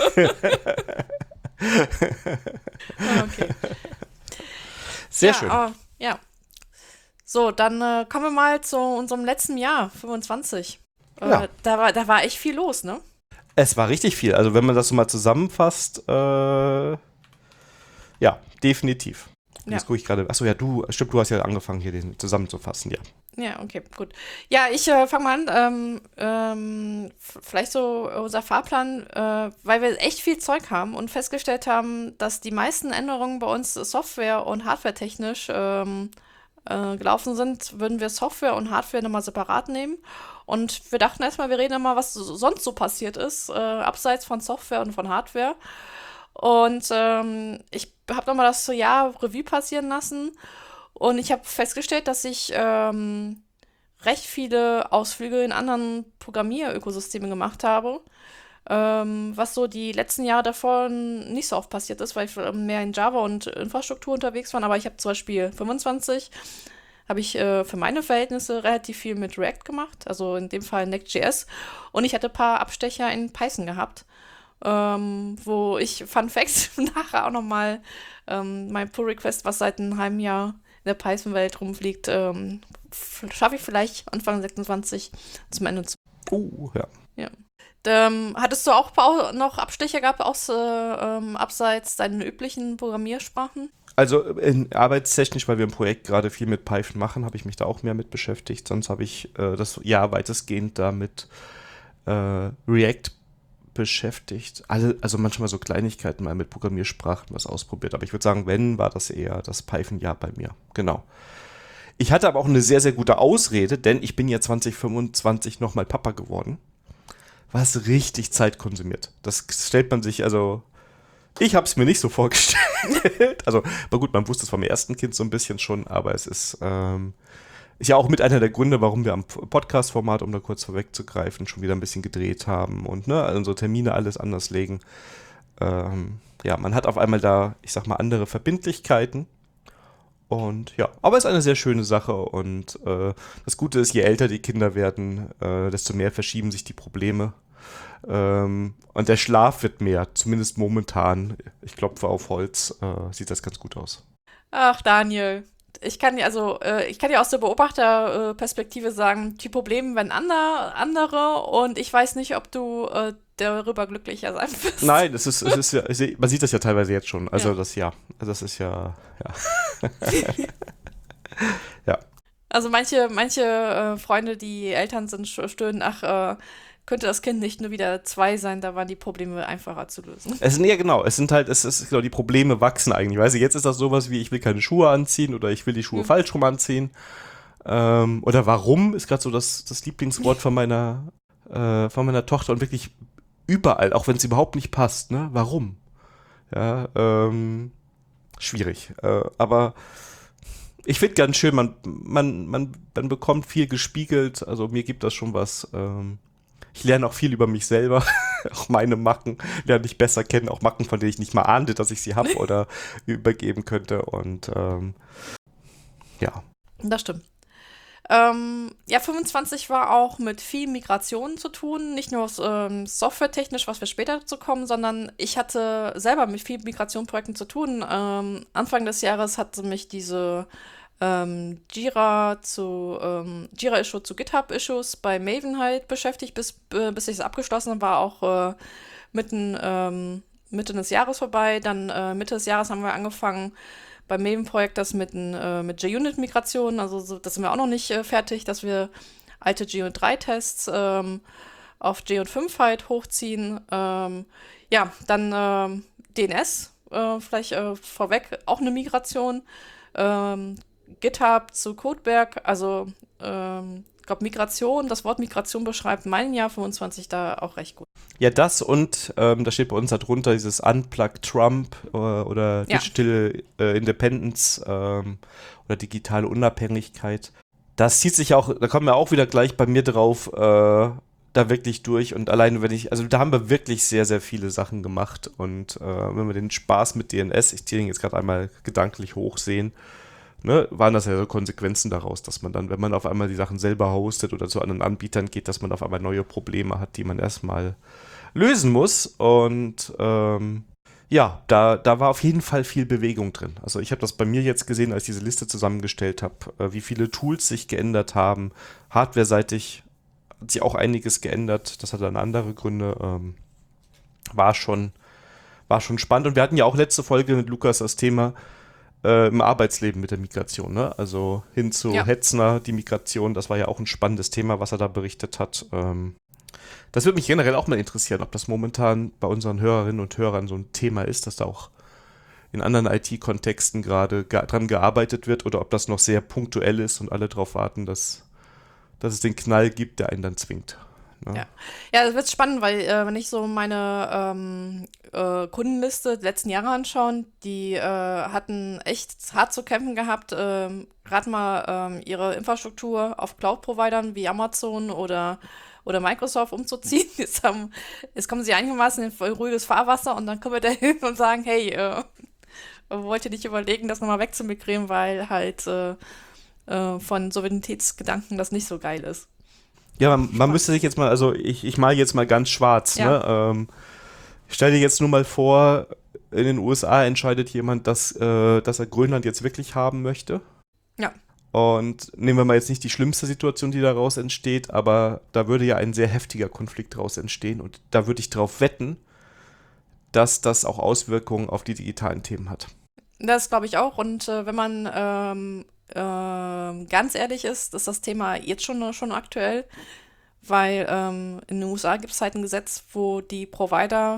Okay. Sehr schön. Ja. So, dann kommen wir mal zu unserem letzten Jahr, 25. Ja. Da war echt viel los, ne? Es war richtig viel. Also wenn man das so mal zusammenfasst, ja, definitiv. Ja. Jetzt gucke ich gerade. Achso, ja, du hast ja angefangen, hier den zusammenzufassen, ja. Ja, okay, gut. Ja, ich fange mal an. Vielleicht so unser Fahrplan, weil wir echt viel Zeug haben und festgestellt haben, dass die meisten Änderungen bei uns Software- und Hardware-technisch gelaufen sind, würden wir Software und Hardware nochmal separat nehmen. Und wir dachten erstmal, wir reden mal, was sonst so passiert ist, abseits von Software und von Hardware. Und ich habe nochmal das Jahr Revue passieren lassen. Und ich habe festgestellt, dass ich recht viele Ausflüge in anderen Programmierökosysteme gemacht habe, was so die letzten Jahre davor nicht so oft passiert ist, weil ich mehr in Java und Infrastruktur unterwegs war. Aber ich habe zum Beispiel 25, habe ich für meine Verhältnisse relativ viel mit React gemacht, also in dem Fall Next.js. Und ich hatte ein paar Abstecher in Python gehabt, wo ich, Fun Facts, nachher auch nochmal mein Pull-Request, was seit einem halben Jahr in der Python-Welt rumfliegt, schaffe ich vielleicht Anfang 26 zum Ende zu. Ja. Ja. Hattest du auch noch Abstecher gehabt aus abseits deinen üblichen Programmiersprachen? Also arbeitstechnisch, weil wir im Projekt gerade viel mit Python machen, habe ich mich da auch mehr mit beschäftigt. Sonst habe ich das Jahr weitestgehend da mit React beschäftigt. Also manchmal so Kleinigkeiten mal mit Programmiersprachen was ausprobiert. Aber ich würde sagen, wenn, war das eher das Python-Jahr bei mir. Genau. Ich hatte aber auch eine sehr, sehr gute Ausrede, denn ich bin ja 2025 nochmal Papa geworden. Was richtig Zeit konsumiert. Das stellt man sich, also ich habe es mir nicht so vorgestellt. Also, aber gut, man wusste es vom ersten Kind so ein bisschen schon, aber es ist ja auch mit einer der Gründe, warum wir am Podcast-Format, um da kurz vorwegzugreifen, schon wieder ein bisschen gedreht haben und unsere Termine alles anders legen. Ja, man hat auf einmal da, ich sag mal, andere Verbindlichkeiten. Und ja, aber es ist eine sehr schöne Sache und das Gute ist, je älter die Kinder werden, desto mehr verschieben sich die Probleme. Und der Schlaf wird mehr, zumindest momentan. Ich klopfe auf Holz, sieht das ganz gut aus. Ach, Daniel. Ich kann dir aus der Beobachterperspektive sagen, die Probleme werden andere und ich weiß nicht, ob du darüber glücklicher sein wirst. Nein, es ist ja, man sieht das ja teilweise jetzt schon. Also Ja. das ist ja. Ja. Also manche Freunde, die Eltern sind, stöhnen, ach, könnte das Kind nicht nur wieder 2 sein, da waren die Probleme einfacher zu lösen. Es ist genau, die Probleme wachsen eigentlich. Weißt du, jetzt ist das sowas wie, ich will keine Schuhe anziehen oder ich will die Schuhe falsch rum anziehen. Oder warum ist gerade so das Lieblingswort von meiner Tochter und wirklich überall, auch wenn es überhaupt nicht passt, ne? Warum? Ja, schwierig. Aber ich finde ganz schön, man bekommt viel gespiegelt, also mir gibt das schon was. Ich lerne auch viel über mich selber, auch meine Macken lerne ich besser kennen, auch Macken, von denen ich nicht mal ahnte, dass ich sie habe oder übergeben könnte und ja. Das stimmt. Ja, 25 war auch mit viel Migration zu tun, nicht nur softwaretechnisch, was wir später dazu kommen, sondern ich hatte selber mit vielen Migrationprojekten zu tun. Anfang des Jahres hatte mich diese Jira-Issue zu GitHub-Issues bei Maven halt beschäftigt, bis ich es abgeschlossen habe, war auch Mitte des Jahres vorbei. Dann Mitte des Jahres haben wir angefangen beim Maven-Projekt das mit JUnit-Migration, also das sind wir auch noch nicht fertig, dass wir alte JUnit 3-Tests auf JUnit 5 halt hochziehen. Ja, dann DNS, vielleicht vorweg, auch eine Migration. GitHub zu Codeberg, also ich glaube Migration, das Wort Migration beschreibt mein Jahr 25 da auch recht gut. Ja, das und da steht bei uns darunter dieses Unplug Trump oder Digital Independence oder digitale Unabhängigkeit. Das zieht sich auch, da kommen wir auch wieder gleich bei mir drauf, da wirklich durch und alleine also da haben wir wirklich sehr, sehr viele Sachen gemacht und wenn wir den Spaß mit DNS, ich ziehe den jetzt gerade einmal gedanklich hoch sehen, ne, waren das ja so Konsequenzen daraus, dass man dann, wenn man auf einmal die Sachen selber hostet oder zu anderen Anbietern geht, dass man auf einmal neue Probleme hat, die man erstmal lösen muss. Und ja, da war auf jeden Fall viel Bewegung drin. Also ich habe das bei mir jetzt gesehen, als ich diese Liste zusammengestellt habe, wie viele Tools sich geändert haben. Hardware-seitig hat sich auch einiges geändert. Das hat dann andere Gründe. War schon spannend. Und wir hatten ja auch letzte Folge mit Lukas das Thema im Arbeitsleben mit der Migration, ne? Also hin zu Hetzner, die Migration, das war ja auch ein spannendes Thema, was er da berichtet hat. Das würde mich generell auch mal interessieren, ob das momentan bei unseren Hörerinnen und Hörern so ein Thema ist, dass da auch in anderen IT-Kontexten gerade dran gearbeitet wird oder ob das noch sehr punktuell ist und alle darauf warten, dass es den Knall gibt, der einen dann zwingt. Ne? Ja. Ja, das wird spannend, weil wenn ich so meine Kundenliste der letzten Jahre anschaue, die hatten echt hart zu kämpfen gehabt, gerade mal ihre Infrastruktur auf Cloud-Providern wie Amazon oder Microsoft umzuziehen. Jetzt kommen sie einigermaßen in ruhiges Fahrwasser und dann kommen wir da hin und sagen, hey, wollt ihr nicht überlegen, das nochmal wegzumigrieren, weil halt von Souveränitätsgedanken das nicht so geil ist. Ja, man müsste sich jetzt mal, also ich male jetzt mal ganz schwarz, Ja. ne? Stell dir jetzt nur mal vor, in den USA entscheidet jemand, dass er Grönland jetzt wirklich haben möchte. Ja. Und nehmen wir mal jetzt nicht die schlimmste Situation, die daraus entsteht, aber da würde ja ein sehr heftiger Konflikt daraus entstehen. Und da würde ich drauf wetten, dass das auch Auswirkungen auf die digitalen Themen hat. Das glaube ich auch. Und wenn man ganz ehrlich ist das Thema jetzt schon aktuell, weil in den USA gibt es halt ein Gesetz, wo die Provider,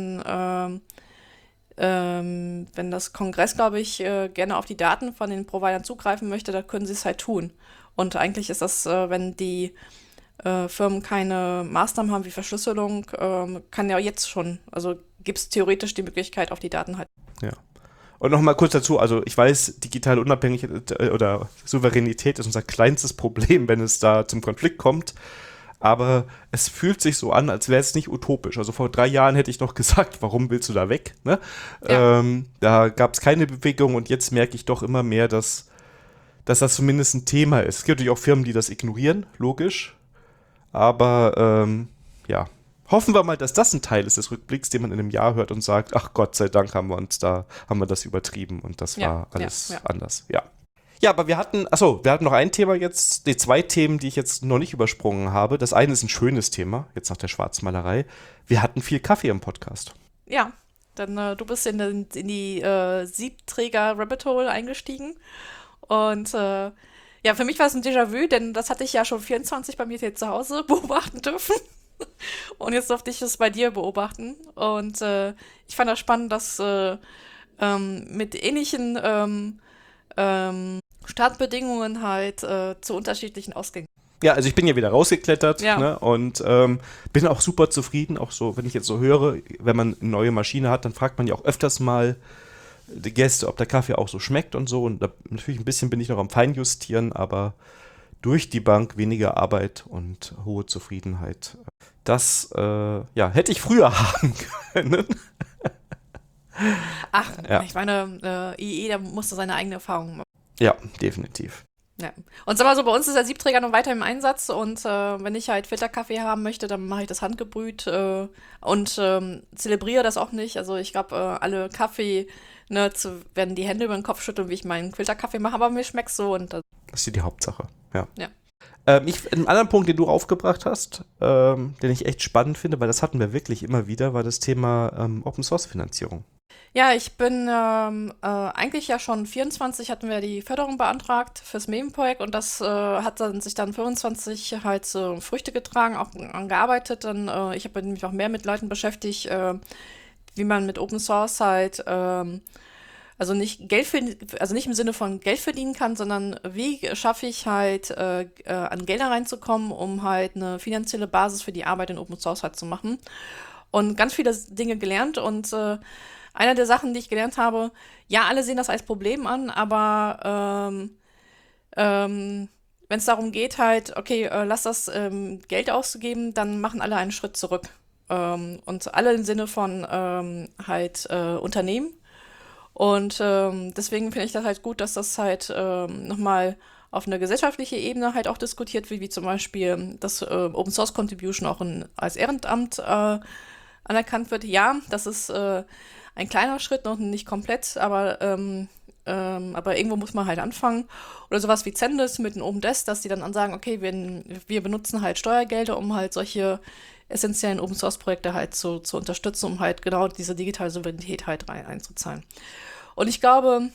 wenn das Kongress, glaube ich, gerne auf die Daten von den Providern zugreifen möchte, da können sie es halt tun. Und eigentlich ist das, wenn die Firmen keine Maßnahmen haben wie Verschlüsselung, kann ja jetzt schon, also gibt es theoretisch die Möglichkeit, auf die Daten halt. Ja. Und nochmal kurz dazu, also ich weiß, digitale Unabhängigkeit oder Souveränität ist unser kleinstes Problem, wenn es da zum Konflikt kommt. Aber es fühlt sich so an, als wäre es nicht utopisch. Also vor 3 Jahren hätte ich noch gesagt, warum willst du da weg? Ne? Ja. Da gab es keine Bewegung und jetzt merke ich doch immer mehr, dass das zumindest ein Thema ist. Es gibt natürlich auch Firmen, die das ignorieren, logisch. Aber ja, hoffen wir mal, dass das ein Teil ist des Rückblicks, den man in einem Jahr hört und sagt, ach Gott sei Dank haben wir das übertrieben und das Ja, war alles ja. anders. Ja. Ja, aber wir hatten noch ein Thema jetzt, die 2 Themen, die ich jetzt noch nicht übersprungen habe. Das eine ist ein schönes Thema, jetzt nach der Schwarzmalerei. Wir hatten viel Kaffee im Podcast. Ja, dann du bist in die Siebträger-Rabbit Hole eingestiegen. Und ja, für mich war es ein Déjà-vu, denn das hatte ich ja schon 24 bei mir hier zu Hause beobachten dürfen. Und jetzt durfte ich es bei dir beobachten. Und ich fand das spannend, dass mit ähnlichen Startbedingungen halt zu unterschiedlichen Ausgängen. Ja, also ich bin ja wieder rausgeklettert, Ja. ne, und bin auch super zufrieden, auch so, wenn ich jetzt so höre, wenn man eine neue Maschine hat, dann fragt man ja auch öfters mal die Gäste, ob der Kaffee auch so schmeckt und so. Und natürlich ein bisschen bin ich noch am Feinjustieren, aber durch die Bank weniger Arbeit und hohe Zufriedenheit. Das ja, hätte ich früher haben können. Ach, Ja. ich meine, jeder musste seine eigene Erfahrung machen. Ja, definitiv. Ja. Und sag mal so, bei uns ist der Siebträger noch weiter im Einsatz und wenn ich halt Filterkaffee haben möchte, dann mache ich das handgebrüht und zelebriere das auch nicht. Also ich glaube, alle Kaffee-Nerds werden die Hände über den Kopf schütteln, wie ich meinen Filterkaffee mache, aber mir schmeckt so und Das ist hier die Hauptsache, ja. Ja. Einen anderen Punkt, den du aufgebracht hast, den ich echt spannend finde, weil das hatten wir wirklich immer wieder, war das Thema Open-Source-Finanzierung. Ja, ich bin eigentlich ja schon 24 hatten wir die Förderung beantragt fürs Memenprojekt und das hat dann sich dann 25 halt so Früchte getragen, auch angearbeitet. Dann ich habe mich auch mehr mit Leuten beschäftigt, wie man mit Open Source halt also nicht also nicht im Sinne von Geld verdienen kann, sondern wie schaffe ich halt an Gelder reinzukommen, um halt eine finanzielle Basis für die Arbeit in Open Source halt zu machen. Und ganz viele Dinge gelernt und einer der Sachen, die ich gelernt habe, ja, alle sehen das als Problem an, aber wenn es darum geht, halt, okay, lass das Geld auszugeben, dann machen alle einen Schritt zurück. Und alle im Sinne von halt Unternehmen. Und deswegen finde ich das halt gut, dass das halt nochmal auf eine gesellschaftliche Ebene halt auch diskutiert wird, wie zum Beispiel, dass Open Source Contribution auch als Ehrenamt anerkannt wird. Ja, das ist ein kleiner Schritt, noch nicht komplett, aber irgendwo muss man halt anfangen. Oder sowas wie Zendes mit einem OpenDesk, dass die dann sagen, okay, wir benutzen halt Steuergelder, um halt solche essentiellen Open-Source-Projekte halt zu unterstützen, um halt genau diese digitale Souveränität halt einzuzahlen. Und ich glaube,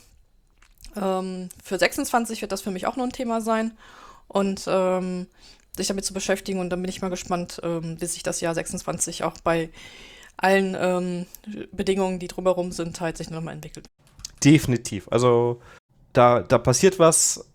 für 26 wird das für mich auch noch ein Thema sein und sich damit zu beschäftigen. Und dann bin ich mal gespannt, wie sich das Jahr 26 auch bei allen Bedingungen, die drumherum sind, halt sich nochmal entwickelt. Definitiv. Also da passiert was.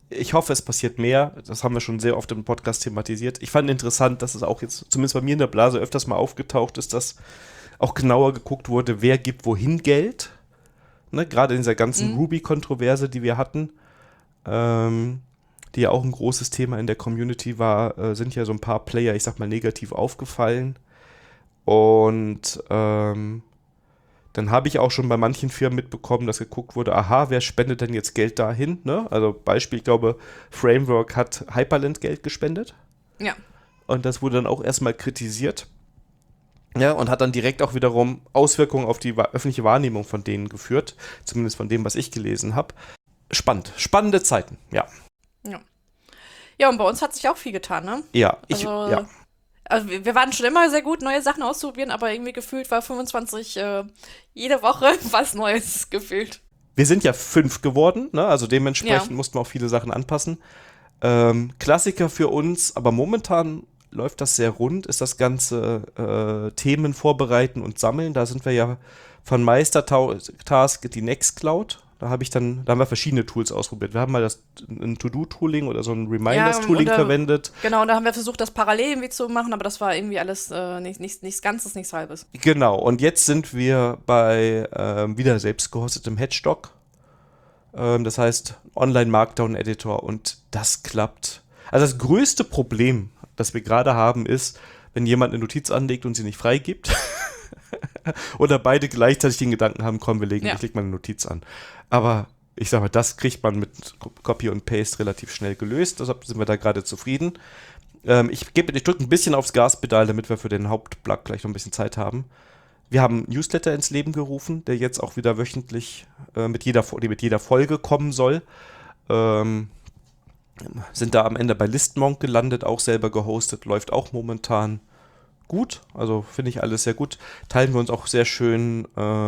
ich hoffe, es passiert mehr. Das haben wir schon sehr oft im Podcast thematisiert. Ich fand interessant, dass es auch jetzt, zumindest bei mir in der Blase, öfters mal aufgetaucht ist, dass auch genauer geguckt wurde, wer gibt wohin Geld. Ne? Gerade in dieser ganzen Ruby-Kontroverse, die wir hatten, die ja auch ein großes Thema in der Community war, sind ja so ein paar Player, ich sag mal, negativ aufgefallen. Und dann habe ich auch schon bei manchen Firmen mitbekommen, dass geguckt wurde, aha, wer spendet denn jetzt Geld dahin? Ne? Also Beispiel, ich glaube, Framework hat Hyperland Geld gespendet. Ja. Und das wurde dann auch erstmal kritisiert. Ja, und hat dann direkt auch wiederum Auswirkungen auf die öffentliche Wahrnehmung von denen geführt. Zumindest von dem, was ich gelesen habe. Spannend. Spannende Zeiten, ja. Ja. Ja, und bei uns hat sich auch viel getan, ne? Ja, Also wir waren schon immer sehr gut, neue Sachen auszuprobieren, aber irgendwie gefühlt war 25 jede Woche was Neues gefühlt. Wir sind ja 5 geworden, ne? Also dementsprechend mussten wir auch viele Sachen anpassen. Klassiker für uns, aber momentan läuft das sehr rund, ist das ganze Themen vorbereiten und sammeln. Da sind wir ja von Meistertask die Nextcloud. Da haben wir verschiedene Tools ausprobiert. Wir haben mal ein To-Do-Tooling oder so ein Reminders-Tooling verwendet. Genau, und da haben wir versucht, das parallel irgendwie zu machen, aber das war irgendwie alles nichts Ganzes, nichts Halbes. Genau, und jetzt sind wir bei wieder selbst gehostetem Hedgedog. Das heißt Online-Markdown-Editor, und das klappt. Also das größte Problem, das wir gerade haben, ist, wenn jemand eine Notiz anlegt und sie nicht freigibt oder beide gleichzeitig den Gedanken haben, komm, ich leg mal eine Notiz an. Aber ich sag mal, das kriegt man mit Copy und Paste relativ schnell gelöst, deshalb sind wir da gerade zufrieden. Ich drücke ein bisschen aufs Gaspedal, damit wir für den Hauptblock gleich noch ein bisschen Zeit haben. Wir haben einen Newsletter ins Leben gerufen, der jetzt auch wieder wöchentlich mit jeder Folge kommen soll. Sind da am Ende bei Listmonk gelandet, auch selber gehostet, läuft auch momentan gut. Also finde ich alles sehr gut. Teilen wir uns auch sehr schön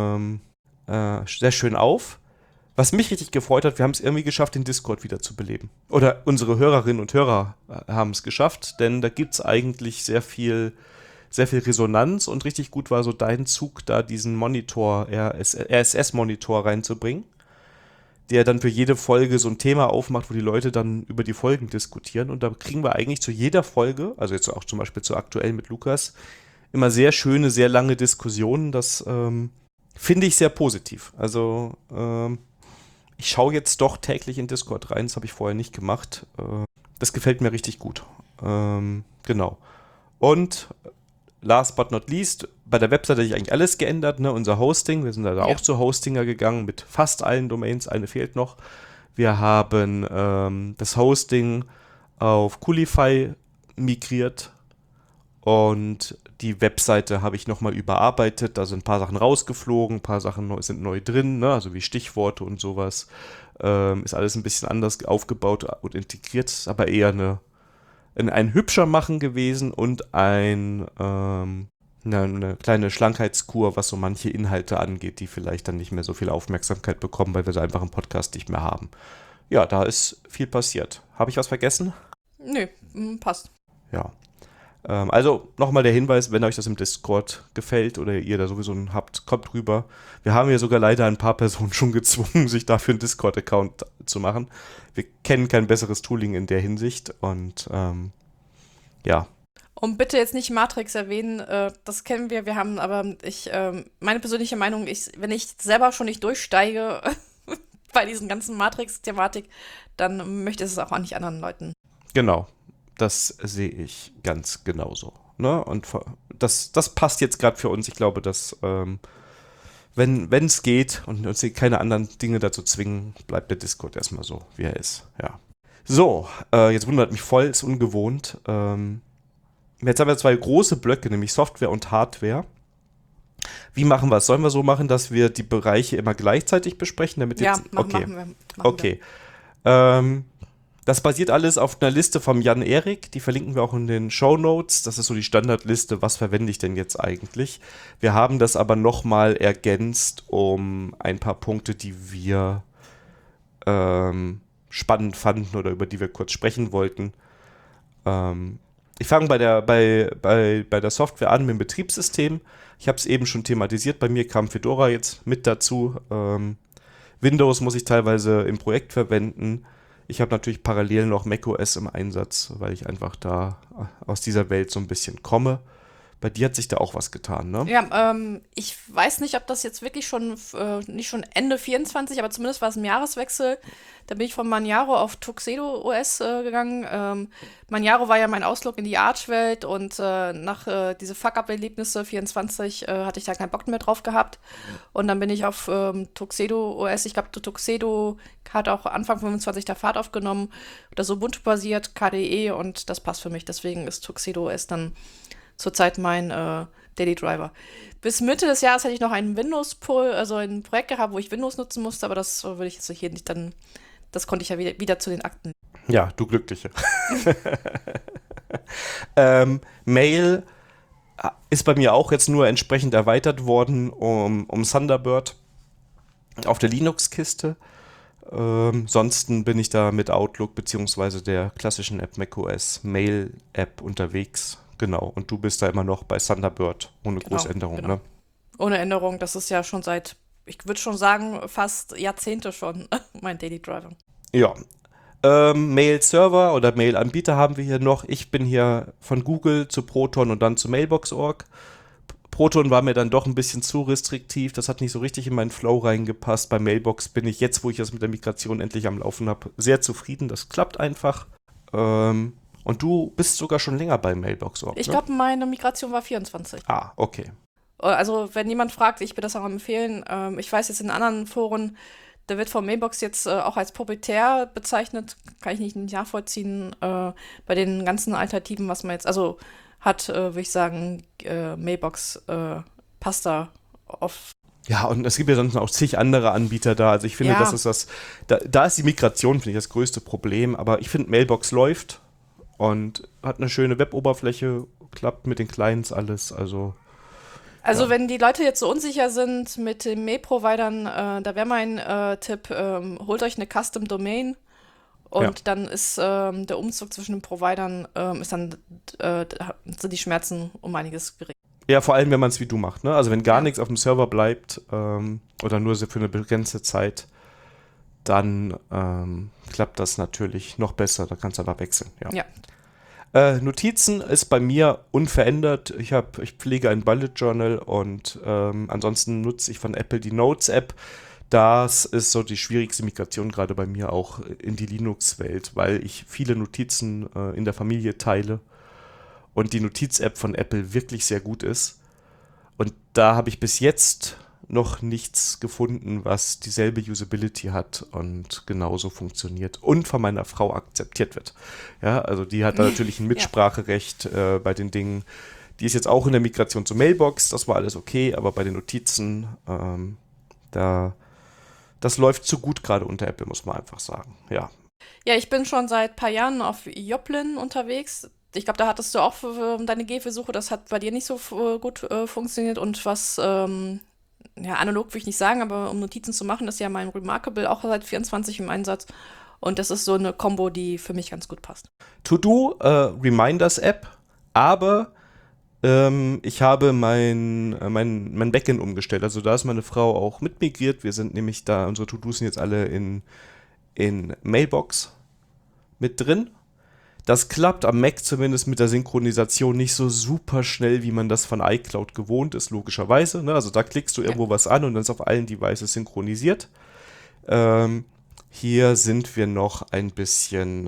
auf. Was mich richtig gefreut hat, wir haben es irgendwie geschafft, den Discord wieder zu beleben. Oder unsere Hörerinnen und Hörer haben es geschafft, denn da gibt es eigentlich sehr viel Resonanz, und richtig gut war so dein Zug, da diesen Monitor, RSS-Monitor reinzubringen, der dann für jede Folge so ein Thema aufmacht, wo die Leute dann über die Folgen diskutieren. Und da kriegen wir eigentlich zu jeder Folge, also jetzt auch zum Beispiel zu aktuell mit Lukas, immer sehr schöne, sehr lange Diskussionen. Das finde ich sehr positiv. Also ich schaue jetzt doch täglich in Discord rein, das habe ich vorher nicht gemacht. Das gefällt mir richtig gut. Genau. Und last but not least, bei der Webseite habe ich eigentlich alles geändert, ne? Unser Hosting, wir sind da auch zu Hostinger gegangen mit fast allen Domains, eine fehlt noch. Wir haben das Hosting auf Coolify migriert, und die Webseite habe ich nochmal überarbeitet. Da sind ein paar Sachen rausgeflogen, ein paar Sachen sind neu drin, ne? Also wie Stichworte und sowas. Ist alles ein bisschen anders aufgebaut und integriert, ist aber eher ein hübscher Machen gewesen und eine kleine Schlankheitskur, was so manche Inhalte angeht, die vielleicht dann nicht mehr so viel Aufmerksamkeit bekommen, weil wir so einfach einen Podcast nicht mehr haben. Ja, da ist viel passiert. Habe ich was vergessen? Nö, passt. Ja. Also nochmal der Hinweis, wenn euch das im Discord gefällt oder ihr da sowieso einen habt, kommt rüber. Wir haben ja sogar leider ein paar Personen schon gezwungen, sich dafür einen Discord-Account zu machen. Wir kennen kein besseres Tooling in der Hinsicht, und ja. Und bitte jetzt nicht Matrix erwähnen, das kennen wir haben, aber meine persönliche Meinung, wenn ich selber schon nicht durchsteige bei diesen ganzen Matrix-Thematik, dann möchte ich es auch nicht anderen Leuten. Genau. Das sehe ich ganz genauso. Ne? Und das passt jetzt gerade für uns. Ich glaube, dass, wenn es geht und uns keine anderen Dinge dazu zwingen, bleibt der Discord erstmal so, wie er ist. Ja. So, jetzt wundert mich voll, ist ungewohnt. Jetzt haben wir 2 große Blöcke, nämlich Software und Hardware. Wie machen wir es? Sollen wir so machen, dass wir die Bereiche immer gleichzeitig besprechen? Machen wir. Okay. Das basiert alles auf einer Liste vom Jan Erik, die verlinken wir auch in den Shownotes. Das ist so die Standardliste, was verwende ich denn jetzt eigentlich. Wir haben das aber nochmal ergänzt um ein paar Punkte, die wir spannend fanden oder über die wir kurz sprechen wollten. Ich fange bei der Software an mit dem Betriebssystem. Ich habe es eben schon thematisiert, bei mir kam Fedora jetzt mit dazu. Windows muss ich teilweise im Projekt verwenden. Ich habe natürlich parallel noch macOS im Einsatz, weil ich einfach da aus dieser Welt so ein bisschen komme. Bei dir hat sich da auch was getan, ne? Ja, ich weiß nicht, ob das jetzt wirklich schon, nicht schon Ende 24, aber zumindest war es im Jahreswechsel. Da bin ich von Manjaro auf Tuxedo OS gegangen. Manjaro war ja mein Ausflug in die Arch-Welt und nach diese Fuck-Up-Erlebnisse 24 hatte ich da keinen Bock mehr drauf gehabt. Und dann bin ich auf Tuxedo OS. Ich glaube, Tuxedo hat auch Anfang 25 der Fahrt aufgenommen. Das ist Ubuntu-basiert, KDE und das passt für mich. Deswegen ist Tuxedo OS dann zurzeit mein Daily Driver. Bis Mitte des Jahres hatte ich noch ein also ein Projekt gehabt, wo ich Windows nutzen musste, aber das würde ich jetzt hier nicht dann, das konnte ich ja wieder zu den Akten. Ja, du Glückliche. Mail ist bei mir auch jetzt nur entsprechend erweitert worden um Thunderbird auf der Linux-Kiste. Ansonsten bin ich da mit Outlook beziehungsweise der klassischen App macOS Mail App unterwegs. Genau, und du bist da immer noch bei Thunderbird ohne große Änderungen, genau. ne? Ohne Änderung, das ist ja schon seit, ich würde schon sagen, fast Jahrzehnte schon mein Daily Driver. Ja. Mail-Server oder Mail-Anbieter haben wir hier noch. Ich bin hier von Google zu Proton und dann zu Mailbox.org. Proton war mir dann doch ein bisschen zu restriktiv. Das hat nicht so richtig in meinen Flow reingepasst. Bei Mailbox bin ich jetzt, wo ich das mit der Migration endlich am Laufen habe, sehr zufrieden. Das klappt einfach. Und du bist sogar schon länger bei Mailbox.org, Ich ne? glaube, meine Migration war 24. Ah, okay. Also, wenn jemand fragt, ich würde das auch empfehlen. Ich weiß jetzt in anderen Foren, da wird von Mailbox jetzt auch als proprietär bezeichnet. Kann ich nicht nachvollziehen. Bei den ganzen Alternativen, was man jetzt, also hat, würde ich sagen, Mailbox passt da auf. Ja, und es gibt ja sonst auch zig andere Anbieter da. Also ich finde, Ja. das ist da ist die Migration, finde ich, das größte Problem. Aber ich finde, Mailbox läuft und hat eine schöne Weboberfläche, klappt mit den Clients alles. Also Wenn die Leute jetzt so unsicher sind mit den Mail-Providern, da wäre mein Tipp, holt euch eine Custom-Domain und dann ist der Umzug zwischen den Providern, sind die Schmerzen um einiges gering. ja, vor allem, wenn man es wie du macht, ne? Also wenn gar Ja. nichts auf dem Server bleibt oder nur so für eine begrenzte Zeit, dann klappt das natürlich noch besser. Da kannst du aber wechseln, ja. Ja. Notizen ist bei mir unverändert. Ich pflege ein Bullet Journal und ansonsten nutze ich von Apple die Notes-App. Das ist so die schwierigste Migration gerade bei mir auch in die Linux-Welt, weil ich viele Notizen in der Familie teile und die Notiz-App von Apple wirklich sehr gut ist. Und da habe ich bis jetzt noch nichts gefunden, was dieselbe Usability hat und genauso funktioniert und von meiner Frau akzeptiert wird. Ja, also die hat da natürlich ein Mitspracherecht bei den Dingen. Die ist jetzt auch in der Migration zur Mailbox, das war alles okay, aber bei den Notizen, das läuft zu gut gerade unter Apple, muss man einfach sagen. Ja. Ja, ich bin schon seit ein paar Jahren auf Joplin unterwegs. Ich glaube, da hattest du auch deine Gehversuche, das hat bei dir nicht so gut funktioniert und was analog will ich nicht sagen, aber um Notizen zu machen, ist ja mein Remarkable auch seit 24 im Einsatz. Und das ist so eine Kombo, die für mich ganz gut passt. To-Do, Reminders-App, aber ich habe mein Backend umgestellt. Also da ist meine Frau auch mitmigriert. Wir sind nämlich da, unsere To-Dos sind jetzt alle in Mailbox mit drin. Das klappt am Mac zumindest mit der Synchronisation nicht so super schnell, wie man das von iCloud gewohnt ist, logischerweise. Ne? Also da klickst du irgendwo was an und dann ist auf allen Devices synchronisiert. Hier sind wir noch ein bisschen,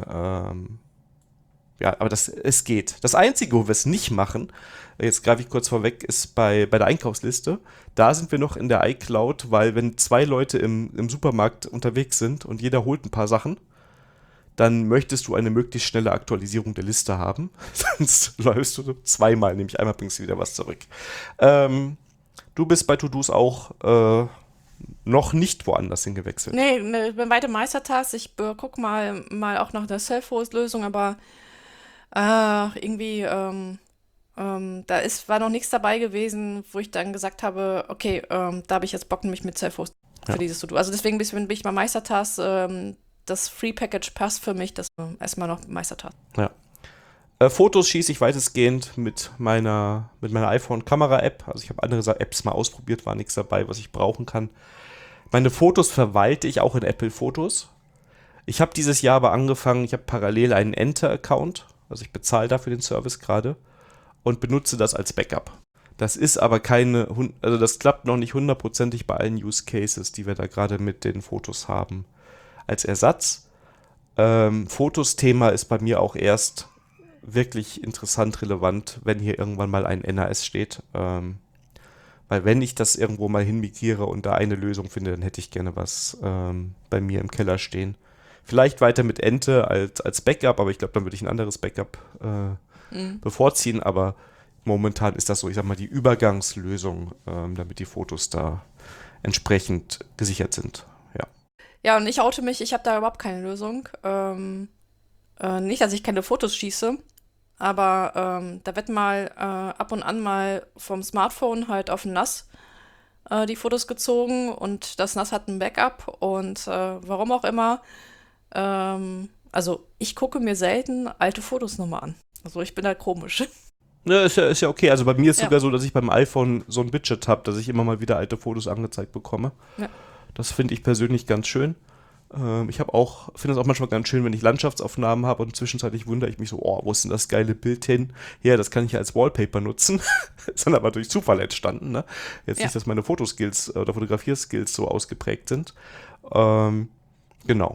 aber es geht. Das Einzige, wo wir es nicht machen, jetzt greife ich kurz vorweg, ist bei der Einkaufsliste. Da sind wir noch in der iCloud, weil wenn 2 Leute im Supermarkt unterwegs sind und jeder holt ein paar Sachen, dann möchtest du eine möglichst schnelle Aktualisierung der Liste haben. Sonst läufst du zweimal, nämlich einmal bringst du wieder was zurück. Du bist bei To-Dos auch noch nicht woanders hingewechselt. Nee, ich bin weiter Meistertask. Ich gucke mal auch nach der Self-Host-Lösung, aber irgendwie war noch nichts dabei gewesen, wo ich dann gesagt habe, okay, da habe ich jetzt Bock, mich mit Self-Host für dieses To-Do. Also deswegen bin ich bei Meistertask. Das Free-Package passt für mich, das erstmal noch Meistertask. Ja. Fotos schieße ich weitestgehend mit meiner iPhone-Kamera-App. Also ich habe andere Apps mal ausprobiert, war nichts dabei, was ich brauchen kann. Meine Fotos verwalte ich auch in Apple Fotos. Ich habe dieses Jahr aber angefangen, ich habe parallel einen Enter-Account, also ich bezahle dafür den Service gerade und benutze das als Backup. Das ist aber also das klappt noch nicht hundertprozentig bei allen Use Cases, die wir da gerade mit den Fotos haben. Als Ersatz. Fotos-Thema ist bei mir auch erst wirklich interessant, relevant, wenn hier irgendwann mal ein NAS steht. Weil wenn ich das irgendwo mal hinmigriere und da eine Lösung finde, dann hätte ich gerne was bei mir im Keller stehen. Vielleicht weiter mit Ente als Backup, aber ich glaube, dann würde ich ein anderes Backup bevorziehen. Aber momentan ist das so, ich sag mal, die Übergangslösung, damit die Fotos da entsprechend gesichert sind. Ja. Ja, und ich oute mich, ich habe da überhaupt keine Lösung. Nicht, dass ich keine Fotos schieße, aber da wird mal ab und an mal vom Smartphone halt auf den NAS die Fotos gezogen und das NAS hat ein Backup und warum auch immer. Also ich gucke mir selten alte Fotos nochmal an. Also ich bin da komisch. Ne, ist ja okay. Also bei mir ist Ja. sogar so, dass ich beim iPhone so ein Widget habe, dass ich immer mal wieder alte Fotos angezeigt bekomme. Ja. Das finde ich persönlich ganz schön. Ich finde es auch manchmal ganz schön, wenn ich Landschaftsaufnahmen habe und zwischenzeitlich wundere ich mich so, oh, wo ist denn das geile Bild hin? Ja, das kann ich ja als Wallpaper nutzen. Ist dann aber durch Zufall entstanden, ne? Jetzt Ja. nicht, dass meine Fotoskills oder Fotografierskills so ausgeprägt sind. Genau.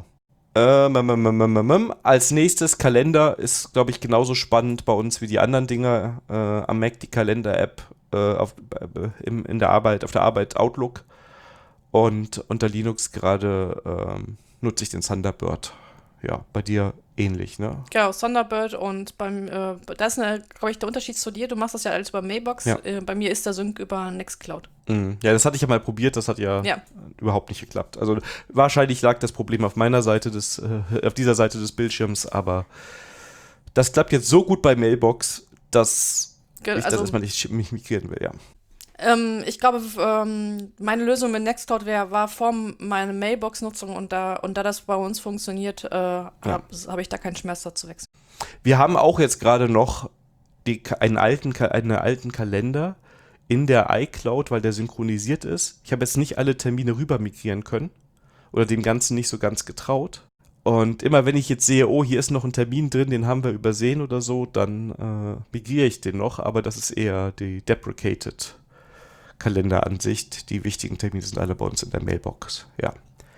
Als nächstes Kalender ist, glaube ich, genauso spannend bei uns wie die anderen Dinger am Mac, die Kalender-App in der Arbeit, auf der Arbeit Outlook und unter Linux gerade nutze ich den Thunderbird. Ja, bei dir ähnlich, ne? Genau, Thunderbird und das ist, glaube ich, der Unterschied zu dir. Du machst das ja alles über Mailbox. Ja. Bei mir ist der Sync über Nextcloud. Ja, das hatte ich ja mal probiert, das hat ja Ja. überhaupt nicht geklappt. Also wahrscheinlich lag das Problem auf meiner Seite auf dieser Seite des Bildschirms, aber das klappt jetzt so gut bei Mailbox, dass ich das Also erstmal nicht migrieren will, ja. ich glaube, meine Lösung mit Nextcloud war vor meiner Mailbox-Nutzung und da das bei uns funktioniert, habe ich da keinen Schmerz dazu wechseln. Wir haben auch jetzt gerade noch einen alten Kalender in der iCloud, weil der synchronisiert ist. Ich habe jetzt nicht alle Termine rüber migrieren können oder dem Ganzen nicht so ganz getraut. Und immer wenn ich jetzt sehe, oh, hier ist noch ein Termin drin, den haben wir übersehen oder so, dann migriere ich den noch, aber das ist eher die deprecated Kalenderansicht. Die wichtigen Termine sind alle bei uns in der Mailbox, ja.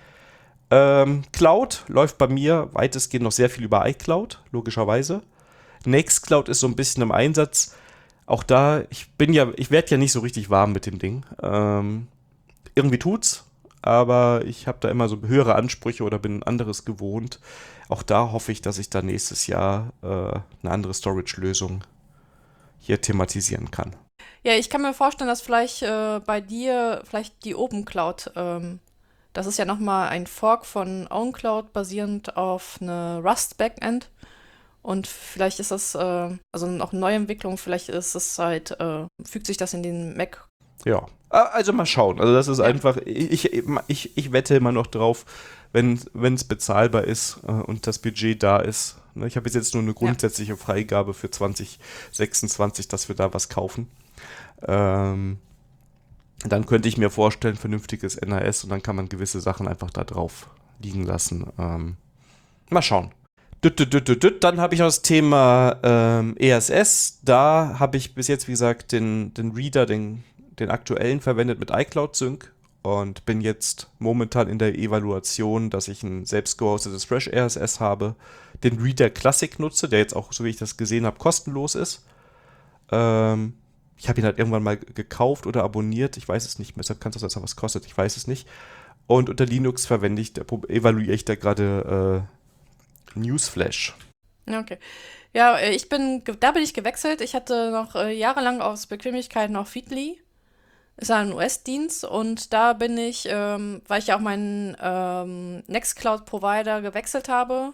Cloud läuft bei mir weitestgehend noch sehr viel über iCloud, logischerweise. Nextcloud ist so ein bisschen im Einsatz. Auch da, ich werde ja nicht so richtig warm mit dem Ding. Irgendwie tut's, aber ich habe da immer so höhere Ansprüche oder bin ein anderes gewohnt. Auch da hoffe ich, dass ich da nächstes Jahr eine andere Storage-Lösung hier thematisieren kann. Ja, ich kann mir vorstellen, dass vielleicht bei dir vielleicht die OpenCloud, das ist ja nochmal ein Fork von OwnCloud basierend auf eine Rust-Backend. Und vielleicht ist das, also noch eine Neuentwicklung, vielleicht ist es halt, fügt sich das in den Mac. Ja, also mal schauen. Also das ist einfach, ich wette immer noch drauf, wenn es bezahlbar ist und das Budget da ist. Ne, ich habe jetzt nur eine grundsätzliche Freigabe für 2026, dass wir da was kaufen. Dann könnte ich mir vorstellen, vernünftiges NAS und dann kann man gewisse Sachen einfach da drauf liegen lassen. Mal schauen. Dann habe ich noch das Thema ESS. Da habe ich bis jetzt, wie gesagt, den Reader, den aktuellen verwendet mit iCloud Sync und bin jetzt momentan in der Evaluation, dass ich ein selbst gehostetes Fresh RSS habe, den Reader Classic nutze, der jetzt auch, so wie ich das gesehen habe, kostenlos ist. Ich habe ihn halt irgendwann mal gekauft oder abonniert, ich weiß es nicht mehr, deshalb kann es sein, dass er was kostet, ich weiß es nicht. Und unter Linux evaluiere ich da gerade Newsflash. Okay. Ja, da bin ich gewechselt. Ich hatte noch jahrelang aus Bequemlichkeit noch Feedly. Ist ein US-Dienst und da bin ich, weil ich ja auch meinen Nextcloud-Provider gewechselt habe,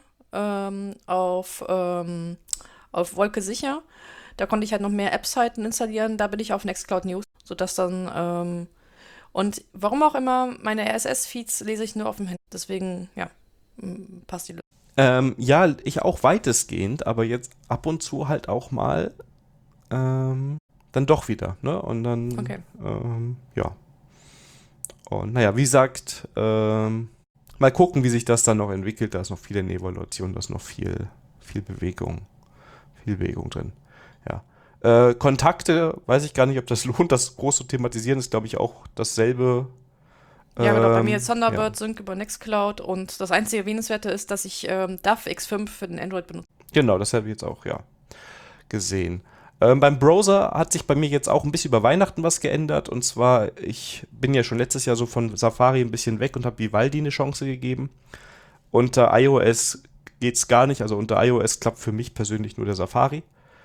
auf Wolke sicher. Da konnte ich halt noch mehr Apps-Seiten installieren. Da bin ich auf Nextcloud News, sodass dann, und warum auch immer, meine RSS-Feeds lese ich nur auf dem Handy. Deswegen, ja, passt die Lösung. Ja, ich auch weitestgehend, aber jetzt ab und zu halt auch mal dann doch wieder, ne? Und dann, Okay. ja. Und naja, wie gesagt, Mal gucken, wie sich das dann noch entwickelt. Da ist noch viel in Evaluation, da ist noch viel Bewegung drin. Ja. Kontakte, weiß ich gar nicht, ob das lohnt, das groß zu thematisieren, ist, glaube ich, auch dasselbe. Ja, genau, bei mir ist Ja. Thunderbird Sync über Nextcloud und das einzige Erwähnenswerte ist, dass ich DAV X5 für den Android benutze. Genau, das habe ich jetzt auch, ja, gesehen. Beim Browser hat sich bei mir jetzt auch ein bisschen über Weihnachten was geändert. Und zwar, ich bin ja schon letztes Jahr so von Safari ein bisschen weg und habe Vivaldi eine Chance gegeben. Unter iOS geht's gar nicht. Also unter iOS klappt für mich persönlich nur der Safari.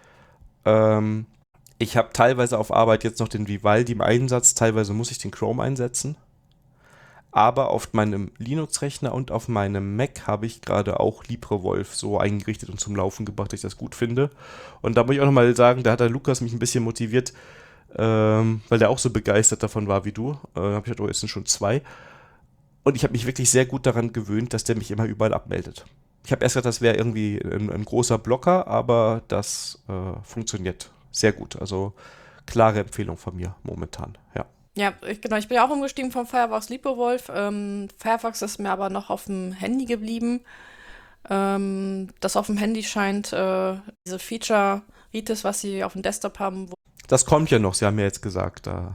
Ich habe teilweise auf Arbeit jetzt noch den Vivaldi im Einsatz, teilweise muss ich den Chrome einsetzen. Aber auf meinem Linux-Rechner und auf meinem Mac habe ich gerade auch LibreWolf so eingerichtet und zum Laufen gebracht, dass ich das gut finde. Und da muss ich auch nochmal sagen, da hat der Lukas mich ein bisschen motiviert, weil der auch so begeistert davon war wie du. Habe ich gedacht, oh, jetzt sind schon 2. Und ich habe mich wirklich sehr gut daran gewöhnt, dass der mich immer überall abmeldet. Ich habe erst gedacht, das wäre irgendwie ein großer Blocker, aber das funktioniert sehr gut. Also klare Empfehlung von mir momentan, ja. Ja, genau, ich bin ja auch umgestiegen vom Firefox LibreWolf. Firefox ist mir aber noch auf dem Handy geblieben. Das auf dem Handy scheint diese Feature-Ritis, was sie auf dem Desktop haben. Das kommt ja noch, Sie haben ja jetzt gesagt. Da.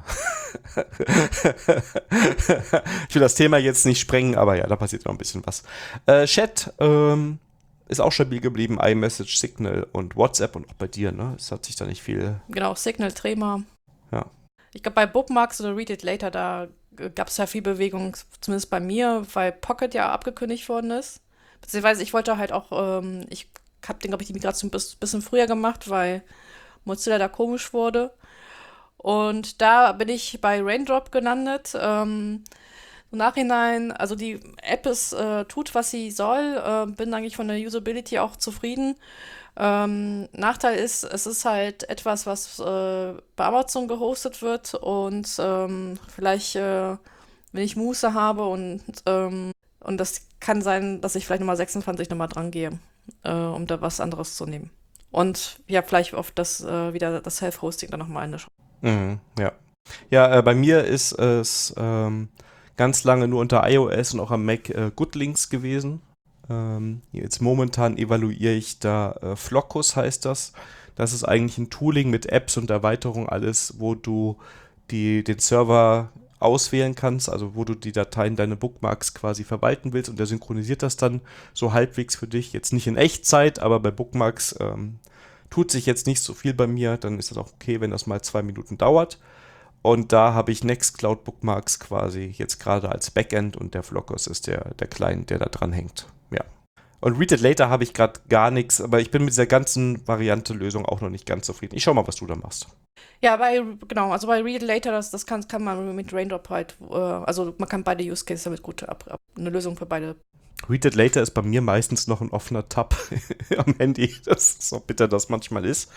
Ich will das Thema jetzt nicht sprengen, aber ja, da passiert noch ein bisschen was. Chat ist auch stabil geblieben, iMessage, Signal und WhatsApp und auch bei dir, ne? Es hat sich da nicht viel. Genau, Signal, Trema. Ja. Ich glaube, bei Bookmarks oder Read It Later, da gab es ja viel Bewegung, zumindest bei mir, weil Pocket ja abgekündigt worden ist. Beziehungsweise ich wollte halt auch, ich habe den, glaube ich, die Migration bisschen früher gemacht, weil Mozilla da komisch wurde. Und da bin ich bei Raindrop gelandet. Im Nachhinein, also die App tut, was sie soll. Bin eigentlich von der Usability auch zufrieden. Nachteil ist, es ist halt etwas, was bei Amazon gehostet wird und vielleicht, wenn ich Muße habe und das kann sein, dass ich vielleicht Nummer 26 nochmal dran gehe, um da was anderes zu nehmen. Und ja, vielleicht auf wieder das Self-Hosting dann nochmal eine Chance. Ja. Ja, bei mir ist es ganz lange nur unter iOS und auch am Mac Goodlinks gewesen. Jetzt momentan evaluiere ich da Flockus heißt das. Das ist eigentlich ein Tooling mit Apps und Erweiterungen, alles, wo du den Server auswählen kannst, also wo du die Dateien, deine Bookmarks quasi verwalten willst und der synchronisiert das dann so halbwegs für dich. Jetzt nicht in Echtzeit, aber bei Bookmarks tut sich jetzt nicht so viel bei mir, dann ist das auch okay, wenn das mal 2 Minuten dauert. Und da habe ich Nextcloud Bookmarks quasi jetzt gerade als Backend und der Flockus ist der Client, der da dran hängt. Ja. Und Read It Later habe ich gerade gar nichts, aber ich bin mit dieser ganzen Variante-Lösung auch noch nicht ganz zufrieden. Ich schau mal, was du da machst. Ja, also bei Read It Later, das kann man mit Raindrop halt, also man kann beide Use Cases damit gut eine Lösung für beide. Read It Later ist bei mir meistens noch ein offener Tab am Handy. Das ist so bitter, das manchmal ist.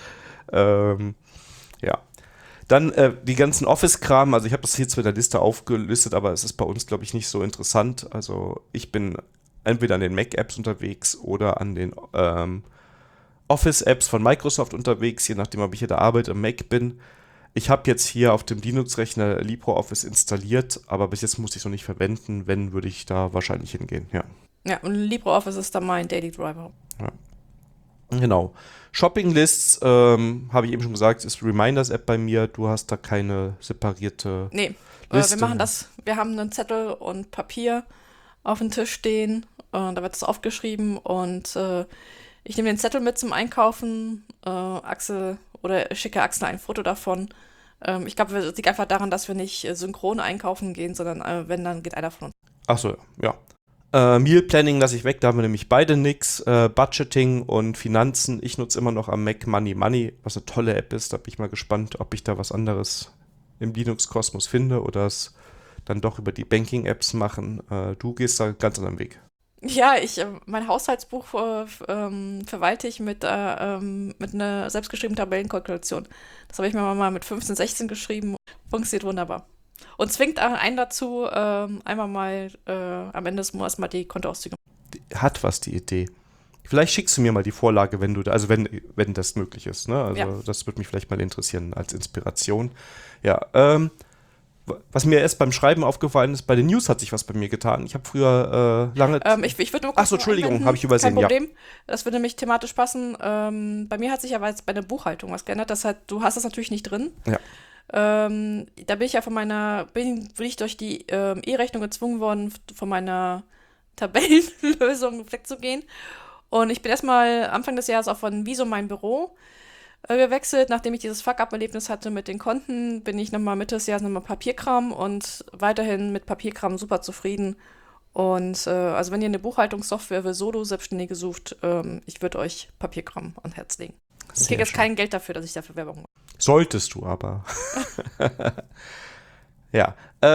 Ja. Dann die ganzen Office-Kram, also ich habe das hier zwar in der Liste aufgelistet, aber es ist bei uns, glaube ich, nicht so interessant. Also ich bin entweder an den Mac-Apps unterwegs oder an den Office-Apps von Microsoft unterwegs, je nachdem, ob ich hier der Arbeit am Mac bin. Ich habe jetzt hier auf dem Linux-Rechner LibreOffice installiert, aber bis jetzt musste ich es noch nicht verwenden. Wenn, würde ich da wahrscheinlich hingehen, ja. Ja, und LibreOffice ist dann mein Daily Driver. Ja. Genau. Shopping Lists, habe ich eben schon gesagt, ist Reminders-App bei mir. Du hast da keine separierte Nee, Liste. wir machen das. Wir haben einen Zettel und Papier auf dem Tisch stehen. Da wird es aufgeschrieben und ich nehme den Zettel mit zum Einkaufen. Schicke Axel ein Foto davon. Ich glaube, es liegt einfach daran, dass wir nicht synchron einkaufen gehen, sondern wenn, dann geht einer von uns. Ach so, ja. Meal Planning lasse ich weg, da haben wir nämlich beide nix. Budgeting und Finanzen, ich nutze immer noch am Mac Money, was eine tolle App ist. Da bin ich mal gespannt, ob ich da was anderes im Linux-Kosmos finde oder es dann doch über die Banking-Apps machen. Du gehst da einen ganz anderen Weg. Ja, mein Haushaltsbuch verwalte ich mit einer selbstgeschriebenen Tabellenkalkulation. Das habe ich mir mal mit 15, 16 geschrieben. Funktioniert wunderbar. Und zwingt einen dazu, einmal mal am Ende des Monats mal die Kontoauszüge. Hat was, die Idee. Vielleicht schickst du mir mal die Vorlage, wenn du da, also wenn das möglich ist, ne? Also Ja. das würde mich vielleicht mal interessieren als Inspiration. Ja, Was mir erst beim Schreiben aufgefallen ist, bei den News hat sich was bei mir getan. Ich habe früher lange... Ich würde nur Ach so, Entschuldigung, habe ich übersehen, kein Problem. Das würde nämlich thematisch passen. Bei mir hat sich aber jetzt bei der Buchhaltung was geändert. Du hast das natürlich nicht drin. Ja. Da bin ich ja bin ich durch die E-Rechnung gezwungen worden, von meiner Tabellenlösung wegzugehen. Und ich bin erstmal Anfang des Jahres auch von Wieso mein Büro gewechselt. Nachdem ich dieses Fuck-Up-Erlebnis hatte mit den Konten, bin ich nochmal Mitte des Jahres nochmal Papierkram und weiterhin mit Papierkram super zufrieden. Und also wenn ihr eine Buchhaltungssoftware für Solo-Selbstständige sucht, ich würde euch Papierkram ans Herz legen. Ich kriege jetzt kein Geld dafür, dass ich dafür Werbung mache. Solltest du aber. Ja.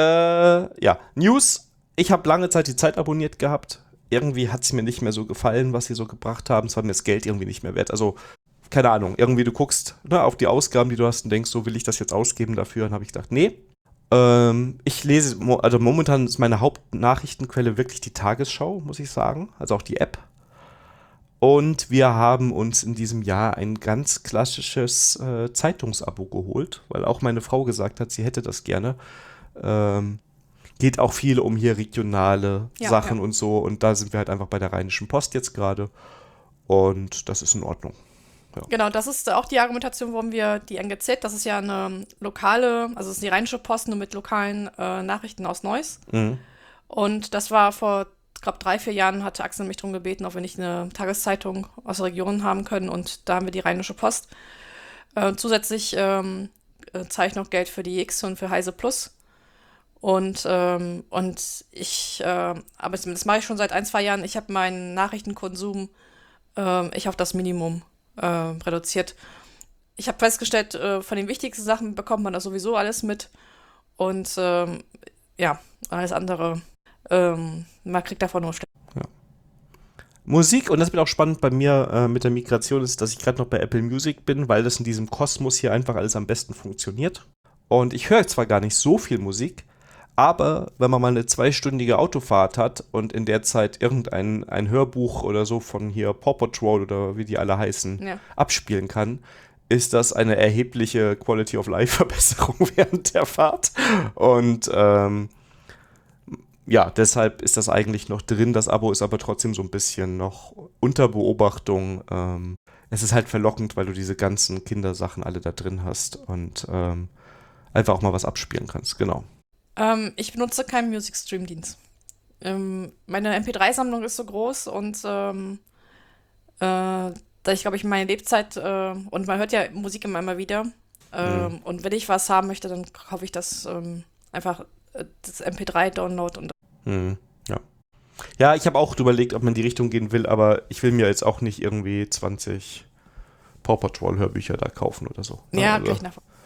News. Ich habe lange Zeit die Zeit abonniert gehabt. Irgendwie hat es mir nicht mehr so gefallen, was sie so gebracht haben. Es war mir das Geld irgendwie nicht mehr wert. Also, keine Ahnung. Irgendwie du guckst auf die Ausgaben, die du hast und denkst, so will ich das jetzt ausgeben dafür. Dann habe ich gedacht, nee. Ich lese, also momentan ist meine Hauptnachrichtenquelle wirklich die Tagesschau, muss ich sagen. Also auch die App. Und wir haben uns in diesem Jahr ein ganz klassisches Zeitungsabo geholt, weil auch meine Frau gesagt hat, sie hätte das gerne. Geht auch viel um hier regionale Sachen und so. Und da sind wir halt einfach bei der Rheinischen Post jetzt gerade. Und das ist in Ordnung. Ja. Genau, das ist auch die Argumentation, warum wir die NGZ, das ist ja eine lokale, also es ist die Rheinische Post, nur mit lokalen Nachrichten aus Neuss. Mhm. Und das war vor, glaube 3-4 Jahren, hatte Axel mich darum gebeten, ob wir nicht eine Tageszeitung aus der Region haben können. Und da haben wir die Rheinische Post. Zusätzlich zahle ich noch Geld für die X und für Heise Plus. Und ich, aber das mache ich schon seit 1-2 Jahren. Ich habe meinen Nachrichtenkonsum auf das Minimum reduziert. Ich habe festgestellt, von den wichtigsten Sachen bekommt man das sowieso alles mit. Und alles andere, man kriegt davon nur Musik, und das wird auch spannend bei mir mit der Migration, ist, dass ich gerade noch bei Apple Music bin, weil das in diesem Kosmos hier einfach alles am besten funktioniert. Und ich höre zwar gar nicht so viel Musik, aber wenn man mal eine 2-stündige Autofahrt hat und in der Zeit ein Hörbuch oder so von hier Paw Patrol oder wie die alle heißen, abspielen kann, ist das eine erhebliche Quality-of-Life-Verbesserung während der Fahrt. Und deshalb ist das eigentlich noch drin. Das Abo ist aber trotzdem so ein bisschen noch unter Beobachtung. Es ist halt verlockend, weil du diese ganzen Kindersachen alle da drin hast und einfach auch mal was abspielen kannst. Genau. Ich benutze keinen Music-Stream-Dienst. Meine MP3-Sammlung ist so groß und da ich glaube, ich meine Lebzeit und man hört ja Musik immer wieder und wenn ich was haben möchte, dann kaufe ich das einfach das MP3-Download und Ja, ich habe auch überlegt, ob man in die Richtung gehen will, aber ich will mir jetzt auch nicht irgendwie 20 Paw Patrol-Hörbücher da kaufen oder so. Ja, also, gleich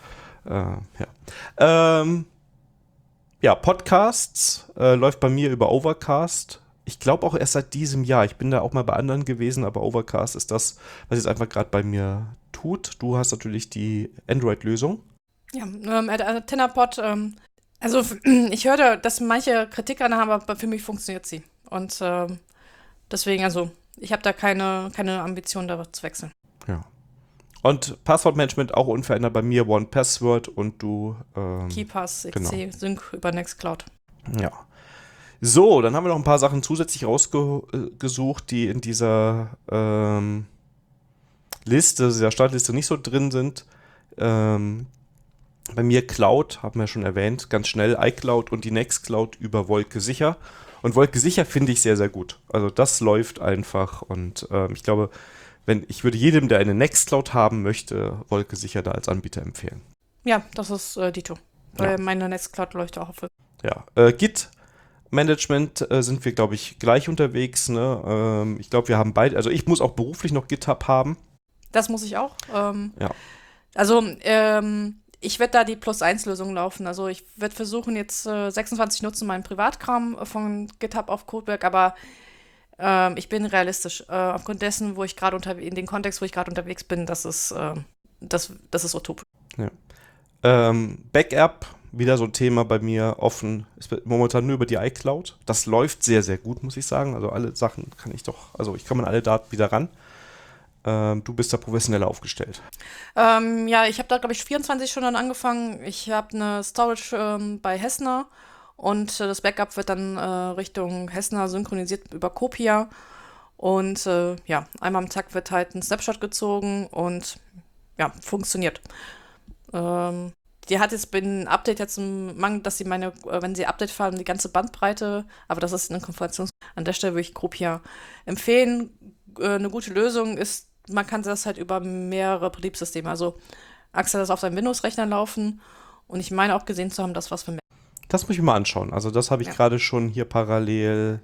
nach. Podcasts läuft bei mir über Overcast. Ich glaube auch erst seit diesem Jahr. Ich bin da auch mal bei anderen gewesen, aber Overcast ist das, was jetzt einfach gerade bei mir tut. Du hast natürlich die Android-Lösung. Ja, Tinnerpod, also ich höre, dass manche Kritik an haben, aber für mich funktioniert sie. Und deswegen, also ich habe da keine Ambition, da zu wechseln. Ja. Und Passwortmanagement auch unverändert bei mir, OnePassword und du KeePass, XC, genau. Sync über Nextcloud. Ja. So, dann haben wir noch ein paar Sachen zusätzlich rausgesucht, die in dieser dieser Startliste nicht so drin sind. Bei mir Cloud, haben wir schon erwähnt, ganz schnell iCloud und die Nextcloud über Wolke sicher. Und Wolke sicher finde ich sehr, sehr gut. Also das läuft einfach und ich glaube, ich würde jedem, der eine Nextcloud haben möchte, Wolke sicher da als Anbieter empfehlen. Ja, das ist Dito. Weil meine Nextcloud läuft auch auf. Ja, Git-Management sind wir, glaube ich, gleich unterwegs. Ne? Ich glaube, wir haben beide, also ich muss auch beruflich noch GitHub haben. Das muss ich auch. Ja. Also, ich werde da die Plus-1-Lösung laufen. Also ich werde versuchen, jetzt 26 nutzen meinen Privatkram von GitHub auf Codeberg, aber ich bin realistisch. Aufgrund dessen, in dem Kontext, wo ich gerade unterwegs bin, das ist utopisch. Ja. Backup, wieder so ein Thema bei mir offen. Es wird momentan nur über die iCloud. Das läuft sehr, sehr gut, muss ich sagen. Also alle Sachen ich kann man alle Daten wieder ran. Du bist da professionell aufgestellt. Ja, ich habe da, glaube ich, 24 Stunden angefangen. Ich habe eine Storage bei Hessner und das Backup wird dann Richtung Hessner synchronisiert über Copia. Und ja, einmal am Tag wird halt ein Snapshot gezogen und ja, funktioniert. Die hat jetzt ein Update jetzt im Mangel, dass sie wenn sie Update fahren, die ganze Bandbreite, aber das ist eine Konfiguration. An der Stelle würde ich Copia empfehlen. Eine gute Lösung ist, man kann das halt über mehrere Betriebssysteme, also Axel das auf seinem Windows-Rechner laufen und ich meine auch gesehen zu haben, dass was für Mac. Das muss ich mir mal anschauen. Also das habe ich Ja. gerade schon hier parallel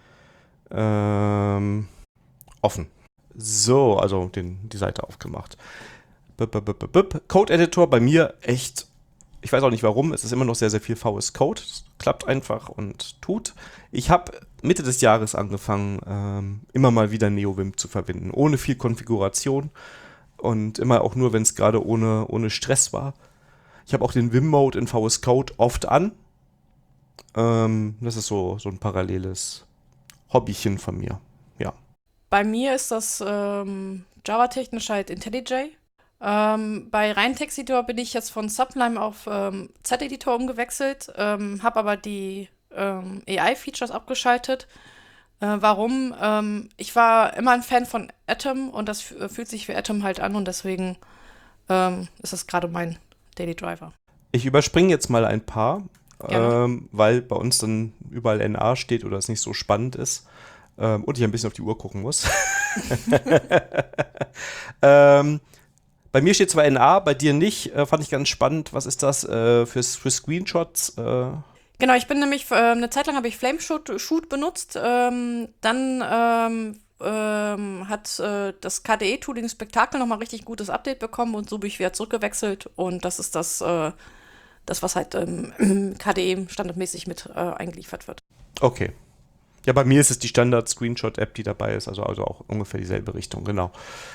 offen. So, also die Seite aufgemacht. Code-Editor bei mir echt, ich weiß auch nicht warum, es ist immer noch sehr, sehr viel VS Code. Es klappt einfach und tut. Ich habe Mitte des Jahres angefangen, immer mal wieder NeoVim zu verwenden, ohne viel Konfiguration und immer auch nur, wenn es gerade ohne Stress war. Ich habe auch den Vim-Mode in VS Code oft an. Das ist so ein paralleles Hobbychen von mir. Ja. Bei mir ist das Java-technisch halt IntelliJ. Bei Reintexteditor bin ich jetzt von Sublime auf Z-Editor umgewechselt, habe aber die AI-Features abgeschaltet. Warum? Ich war immer ein Fan von Atom und das fühlt sich für Atom halt an und deswegen ist das gerade mein Daily Driver. Ich überspringe jetzt mal ein paar, Gerne. weil bei uns dann überall NA steht oder es nicht so spannend ist und ich ein bisschen auf die Uhr gucken muss. Bei mir steht zwar NA, bei dir nicht. Fand ich ganz spannend. Was ist das für Screenshots? Genau, ich bin nämlich, eine Zeit lang habe ich Flameshoot benutzt. Dann hat das KDE-Tooling Spektakel nochmal richtig gutes Update bekommen und so bin ich wieder zurückgewechselt. Und das ist das was halt KDE standardmäßig mit eingeliefert wird. Okay. Ja, bei mir ist es die Standard-Screenshot-App, die dabei ist. Also auch ungefähr dieselbe Richtung, genau.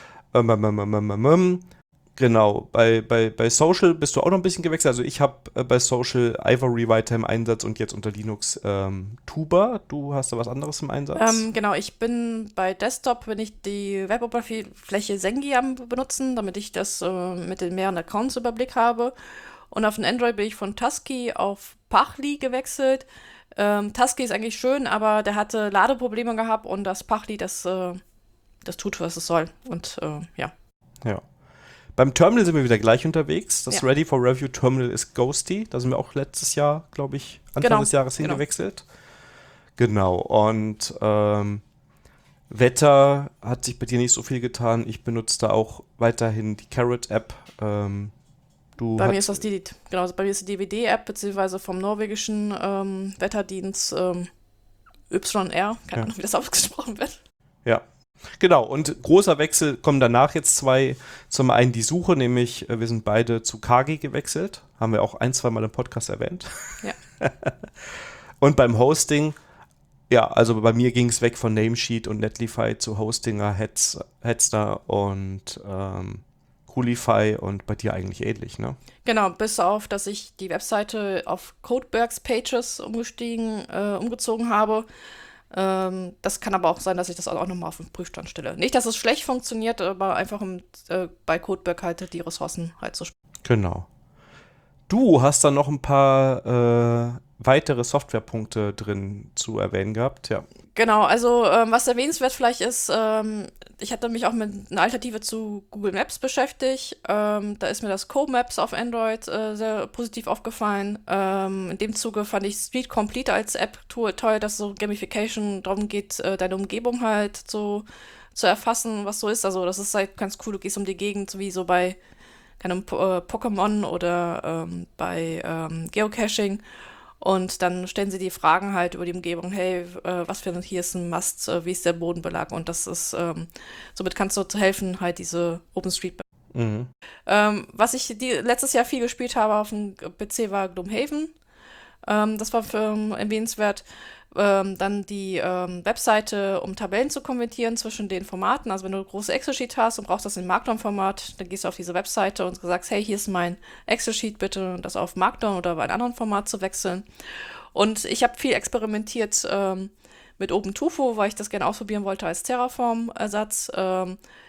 Genau, bei Social bist du auch noch ein bisschen gewechselt. Also ich habe bei Social Ivory weiter im Einsatz und jetzt unter Linux Tuba. Du hast da was anderes im Einsatz? Genau, ich bin bei Desktop, bin ich die Web-Oberfläche Zengi am benutzen, damit ich das mit den mehreren Accounts Überblick habe. Und auf den Android bin ich von Tusky auf Pachli gewechselt. Tusky ist eigentlich schön, aber der hatte Ladeprobleme gehabt und das Pachli, das tut, was es soll. Und ja. Ja. Beim Terminal sind wir wieder gleich unterwegs. Das Ja. Ready for Review Terminal ist Ghosty. Da sind wir auch letztes Jahr, glaube ich, Anfang des Jahres hingewechselt. Genau. Und Wetter hat sich bei dir nicht so viel getan. Ich benutze da auch weiterhin die Carrot-App. Bei mir ist das bei mir ist die DWD-App, beziehungsweise vom norwegischen Wetterdienst YR, keine Ahnung, wie das ausgesprochen wird. Ja. Genau, und großer Wechsel kommen danach jetzt zwei. Zum einen die Suche, nämlich wir sind beide zu Kagi gewechselt. Haben wir auch ein, zwei Mal im Podcast erwähnt. Ja. Und beim Hosting, ja, also bei mir ging es weg von Namesheet und Netlify zu Hostinger, Hetzner und Coolify und bei dir eigentlich ähnlich, ne? Genau, bis auf, dass ich die Webseite auf Codebergs Pages umgezogen habe. Das kann aber auch sein, dass ich das auch nochmal auf den Prüfstand stelle. Nicht, dass es schlecht funktioniert, aber einfach bei Codeberg halt die Ressourcen halt so. Genau. Du hast da noch ein paar weitere Softwarepunkte drin zu erwähnen gehabt, ja. Genau, also was erwähnenswert vielleicht ist, ich hatte mich auch mit einer Alternative zu Google Maps beschäftigt. Da ist mir das Co-Maps auf Android sehr positiv aufgefallen. In dem Zuge fand ich Speed Complete als App toll, dass so Gamification darum geht, deine Umgebung halt so zu erfassen, was so ist. Also das ist halt ganz cool, du gehst um die Gegend, so wie so bei keinem Pokémon oder bei Geocaching. Und dann stellen sie die Fragen halt über die Umgebung, hey, was für hier ist ein Mast, wie ist der Bodenbelag? Und das ist, somit kannst du helfen, halt diese OpenStreetMap. Mhm. Was ich letztes Jahr viel gespielt habe auf dem PC war Gloomhaven. Das war erwähnenswert. Dann die Webseite, um Tabellen zu konvertieren zwischen den Formaten. Also wenn du eine große Excel-Sheet hast und brauchst das in Markdown-Format, dann gehst du auf diese Webseite und sagst, hey, hier ist mein Excel-Sheet, bitte das auf Markdown oder bei einem anderen Format zu wechseln. Und ich habe viel experimentiert mit OpenTufo, weil ich das gerne ausprobieren wollte als Terraform-Ersatz.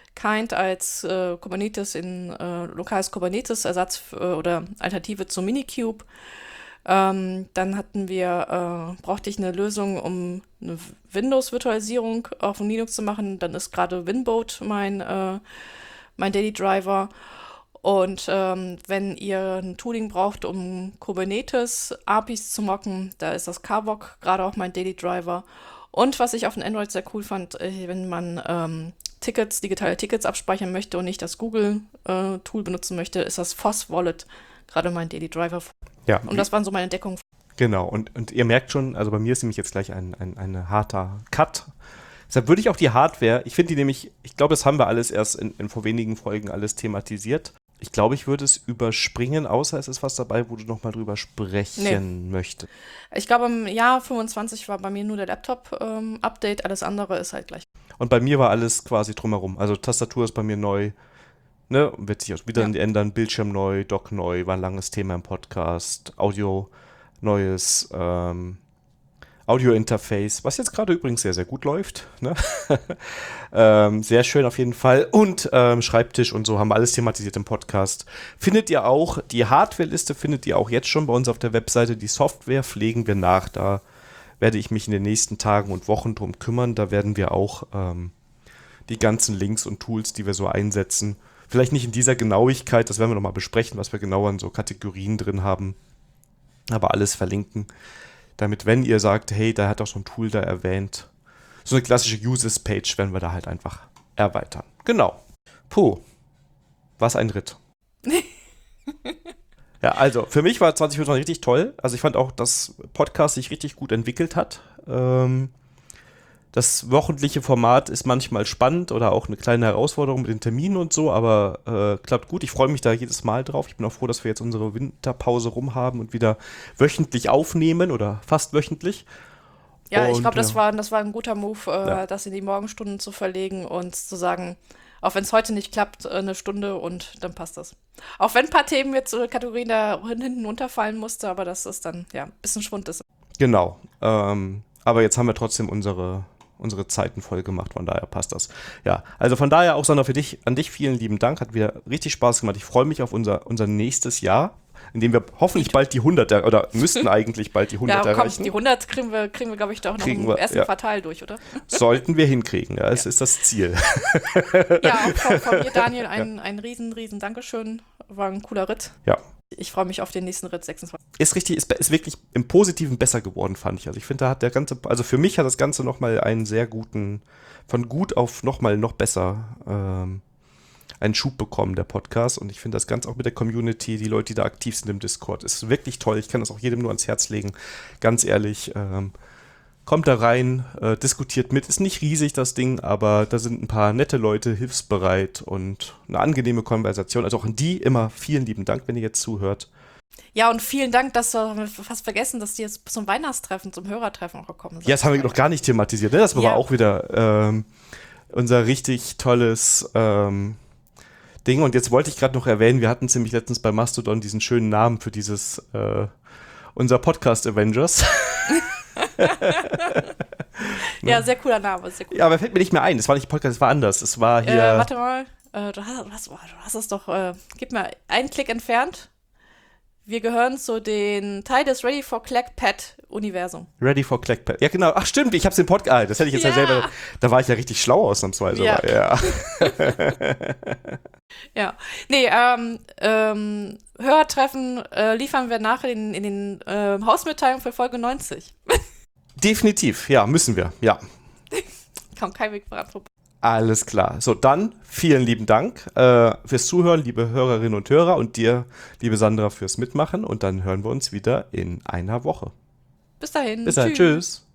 Kind als Kubernetes lokales Kubernetes-Ersatz oder Alternative zum Minikube. Dann brauchte ich eine Lösung, um eine Windows-Virtualisierung auf dem Linux zu machen. Dann ist gerade Winboat mein Daily Driver. Und wenn ihr ein Tooling braucht, um Kubernetes-APIs zu mocken, da ist das Kavok gerade auch mein Daily Driver. Und was ich auf dem Android sehr cool fand, wenn man digitale Tickets abspeichern möchte und nicht das Google-Tool benutzen möchte, ist das FOSS Wallet gerade mein Daily Driver. Ja. Und das waren so meine Entdeckungen. Genau, und ihr merkt schon, also bei mir ist nämlich jetzt gleich ein harter Cut. Deshalb würde ich auch die Hardware, ich finde die nämlich, ich glaube, das haben wir alles erst in vor wenigen Folgen alles thematisiert. Ich glaube, ich würde es überspringen, außer es ist was dabei, wo du nochmal drüber sprechen möchtest. Ich glaube, im Jahr 25 war bei mir nur der Laptop-Update, alles andere ist halt gleich. Und bei mir war alles quasi drumherum. Also Tastatur ist bei mir neu, ne, wird sich auch wieder ändern, Bildschirm neu, Dock neu, war ein langes Thema im Podcast, Audio, neues Audio-Interface, was jetzt gerade übrigens sehr, sehr gut läuft. Ne? Sehr schön auf jeden Fall. Und Schreibtisch und so haben wir alles thematisiert im Podcast. Findet ihr auch, die Hardware-Liste findet ihr auch jetzt schon bei uns auf der Webseite. Die Software pflegen wir nach. Da werde ich mich in den nächsten Tagen und Wochen drum kümmern. Da werden wir auch die ganzen Links und Tools, die wir so einsetzen, vielleicht nicht in dieser Genauigkeit, das werden wir nochmal besprechen, was wir genau an so Kategorien drin haben, aber alles verlinken. Damit, wenn ihr sagt, hey, da hat doch so ein Tool da erwähnt, so eine klassische Users-Page werden wir da halt einfach erweitern. Genau. Puh. Was ein Ritt. Ja, also für mich war 2025 richtig toll. Also ich fand auch, dass Podcast sich richtig gut entwickelt hat. Das wöchentliche Format ist manchmal spannend oder auch eine kleine Herausforderung mit den Terminen und so, aber klappt gut. Ich freue mich da jedes Mal drauf. Ich bin auch froh, dass wir jetzt unsere Winterpause rum haben und wieder wöchentlich aufnehmen oder fast wöchentlich. Ja, und ich glaube, das war ein guter Move, das in die Morgenstunden zu verlegen und zu sagen, auch wenn es heute nicht klappt, eine Stunde und dann passt das. Auch wenn ein paar Themen jetzt Kategorien da hinten runterfallen musste, aber das ist dann, ja, ein bisschen Schwund ist. Genau. Aber jetzt haben wir trotzdem unsere Zeiten voll gemacht, von daher passt das. Ja, also von daher auch, Sandra, an dich vielen lieben Dank, hat wieder richtig Spaß gemacht. Ich freue mich auf unser nächstes Jahr, in dem wir hoffentlich bald die 100 oder müssten eigentlich bald die 100 erreichen. Ja, komm, die 100 kriegen wir glaube ich, doch noch im ersten Quartal durch, oder? Sollten wir hinkriegen, ja, es ist das Ziel. Ja, auch von mir, Daniel, ein riesen Dankeschön, war ein cooler Ritt. Ja. Ich freue mich auf den nächsten Ritt 26. Ist wirklich im Positiven besser geworden, fand ich. Also ich finde, da hat der ganze, also für mich hat das Ganze nochmal einen sehr guten, von gut auf nochmal noch besser einen Schub bekommen, der Podcast. Und ich finde das Ganze auch mit der Community, die Leute, die da aktiv sind im Discord, ist wirklich toll. Ich kann das auch jedem nur ans Herz legen. Ganz ehrlich, kommt da rein, diskutiert mit. Ist nicht riesig, das Ding, aber da sind ein paar nette Leute, hilfsbereit und eine angenehme Konversation. Also auch an die immer vielen lieben Dank, wenn ihr jetzt zuhört. Ja, und vielen Dank, dass wir fast vergessen, dass die jetzt zum Weihnachtstreffen, zum Hörertreffen auch gekommen sind. Ja, das haben wir noch gar nicht thematisiert. Ne? Das war aber auch wieder unser richtig tolles Ding. Und jetzt wollte ich gerade noch erwähnen, wir hatten ziemlich letztens bei Mastodon diesen schönen Namen für dieses unser Podcast Avengers. Ja, sehr cooler Name. Sehr cool. Ja, aber fällt mir nicht mehr ein. Das war nicht Podcast, das war anders. Es war hier. Warte mal. Du hast es doch. Gib mir einen Klick entfernt. Wir gehören zu den Teil des Ready for Clackpad-Universum. Ready for Clackpad. Ja, genau. Ach, stimmt. Ich hab's im Podcast. Das hätte ich jetzt ja selber. Da war ich ja richtig schlau ausnahmsweise. Ja. Ja. Ja. Nee, Hörertreffen liefern wir nach in den Hausmitteilungen für Folge 90. Definitiv. Ja, müssen wir. Ja. Kommt kein Weg voran vorbei. Alles klar. So, dann vielen lieben Dank fürs Zuhören, liebe Hörerinnen und Hörer, und dir, liebe Sandra, fürs Mitmachen. Und dann hören wir uns wieder in einer Woche. Bis dahin. Bis dahin. Tschüss.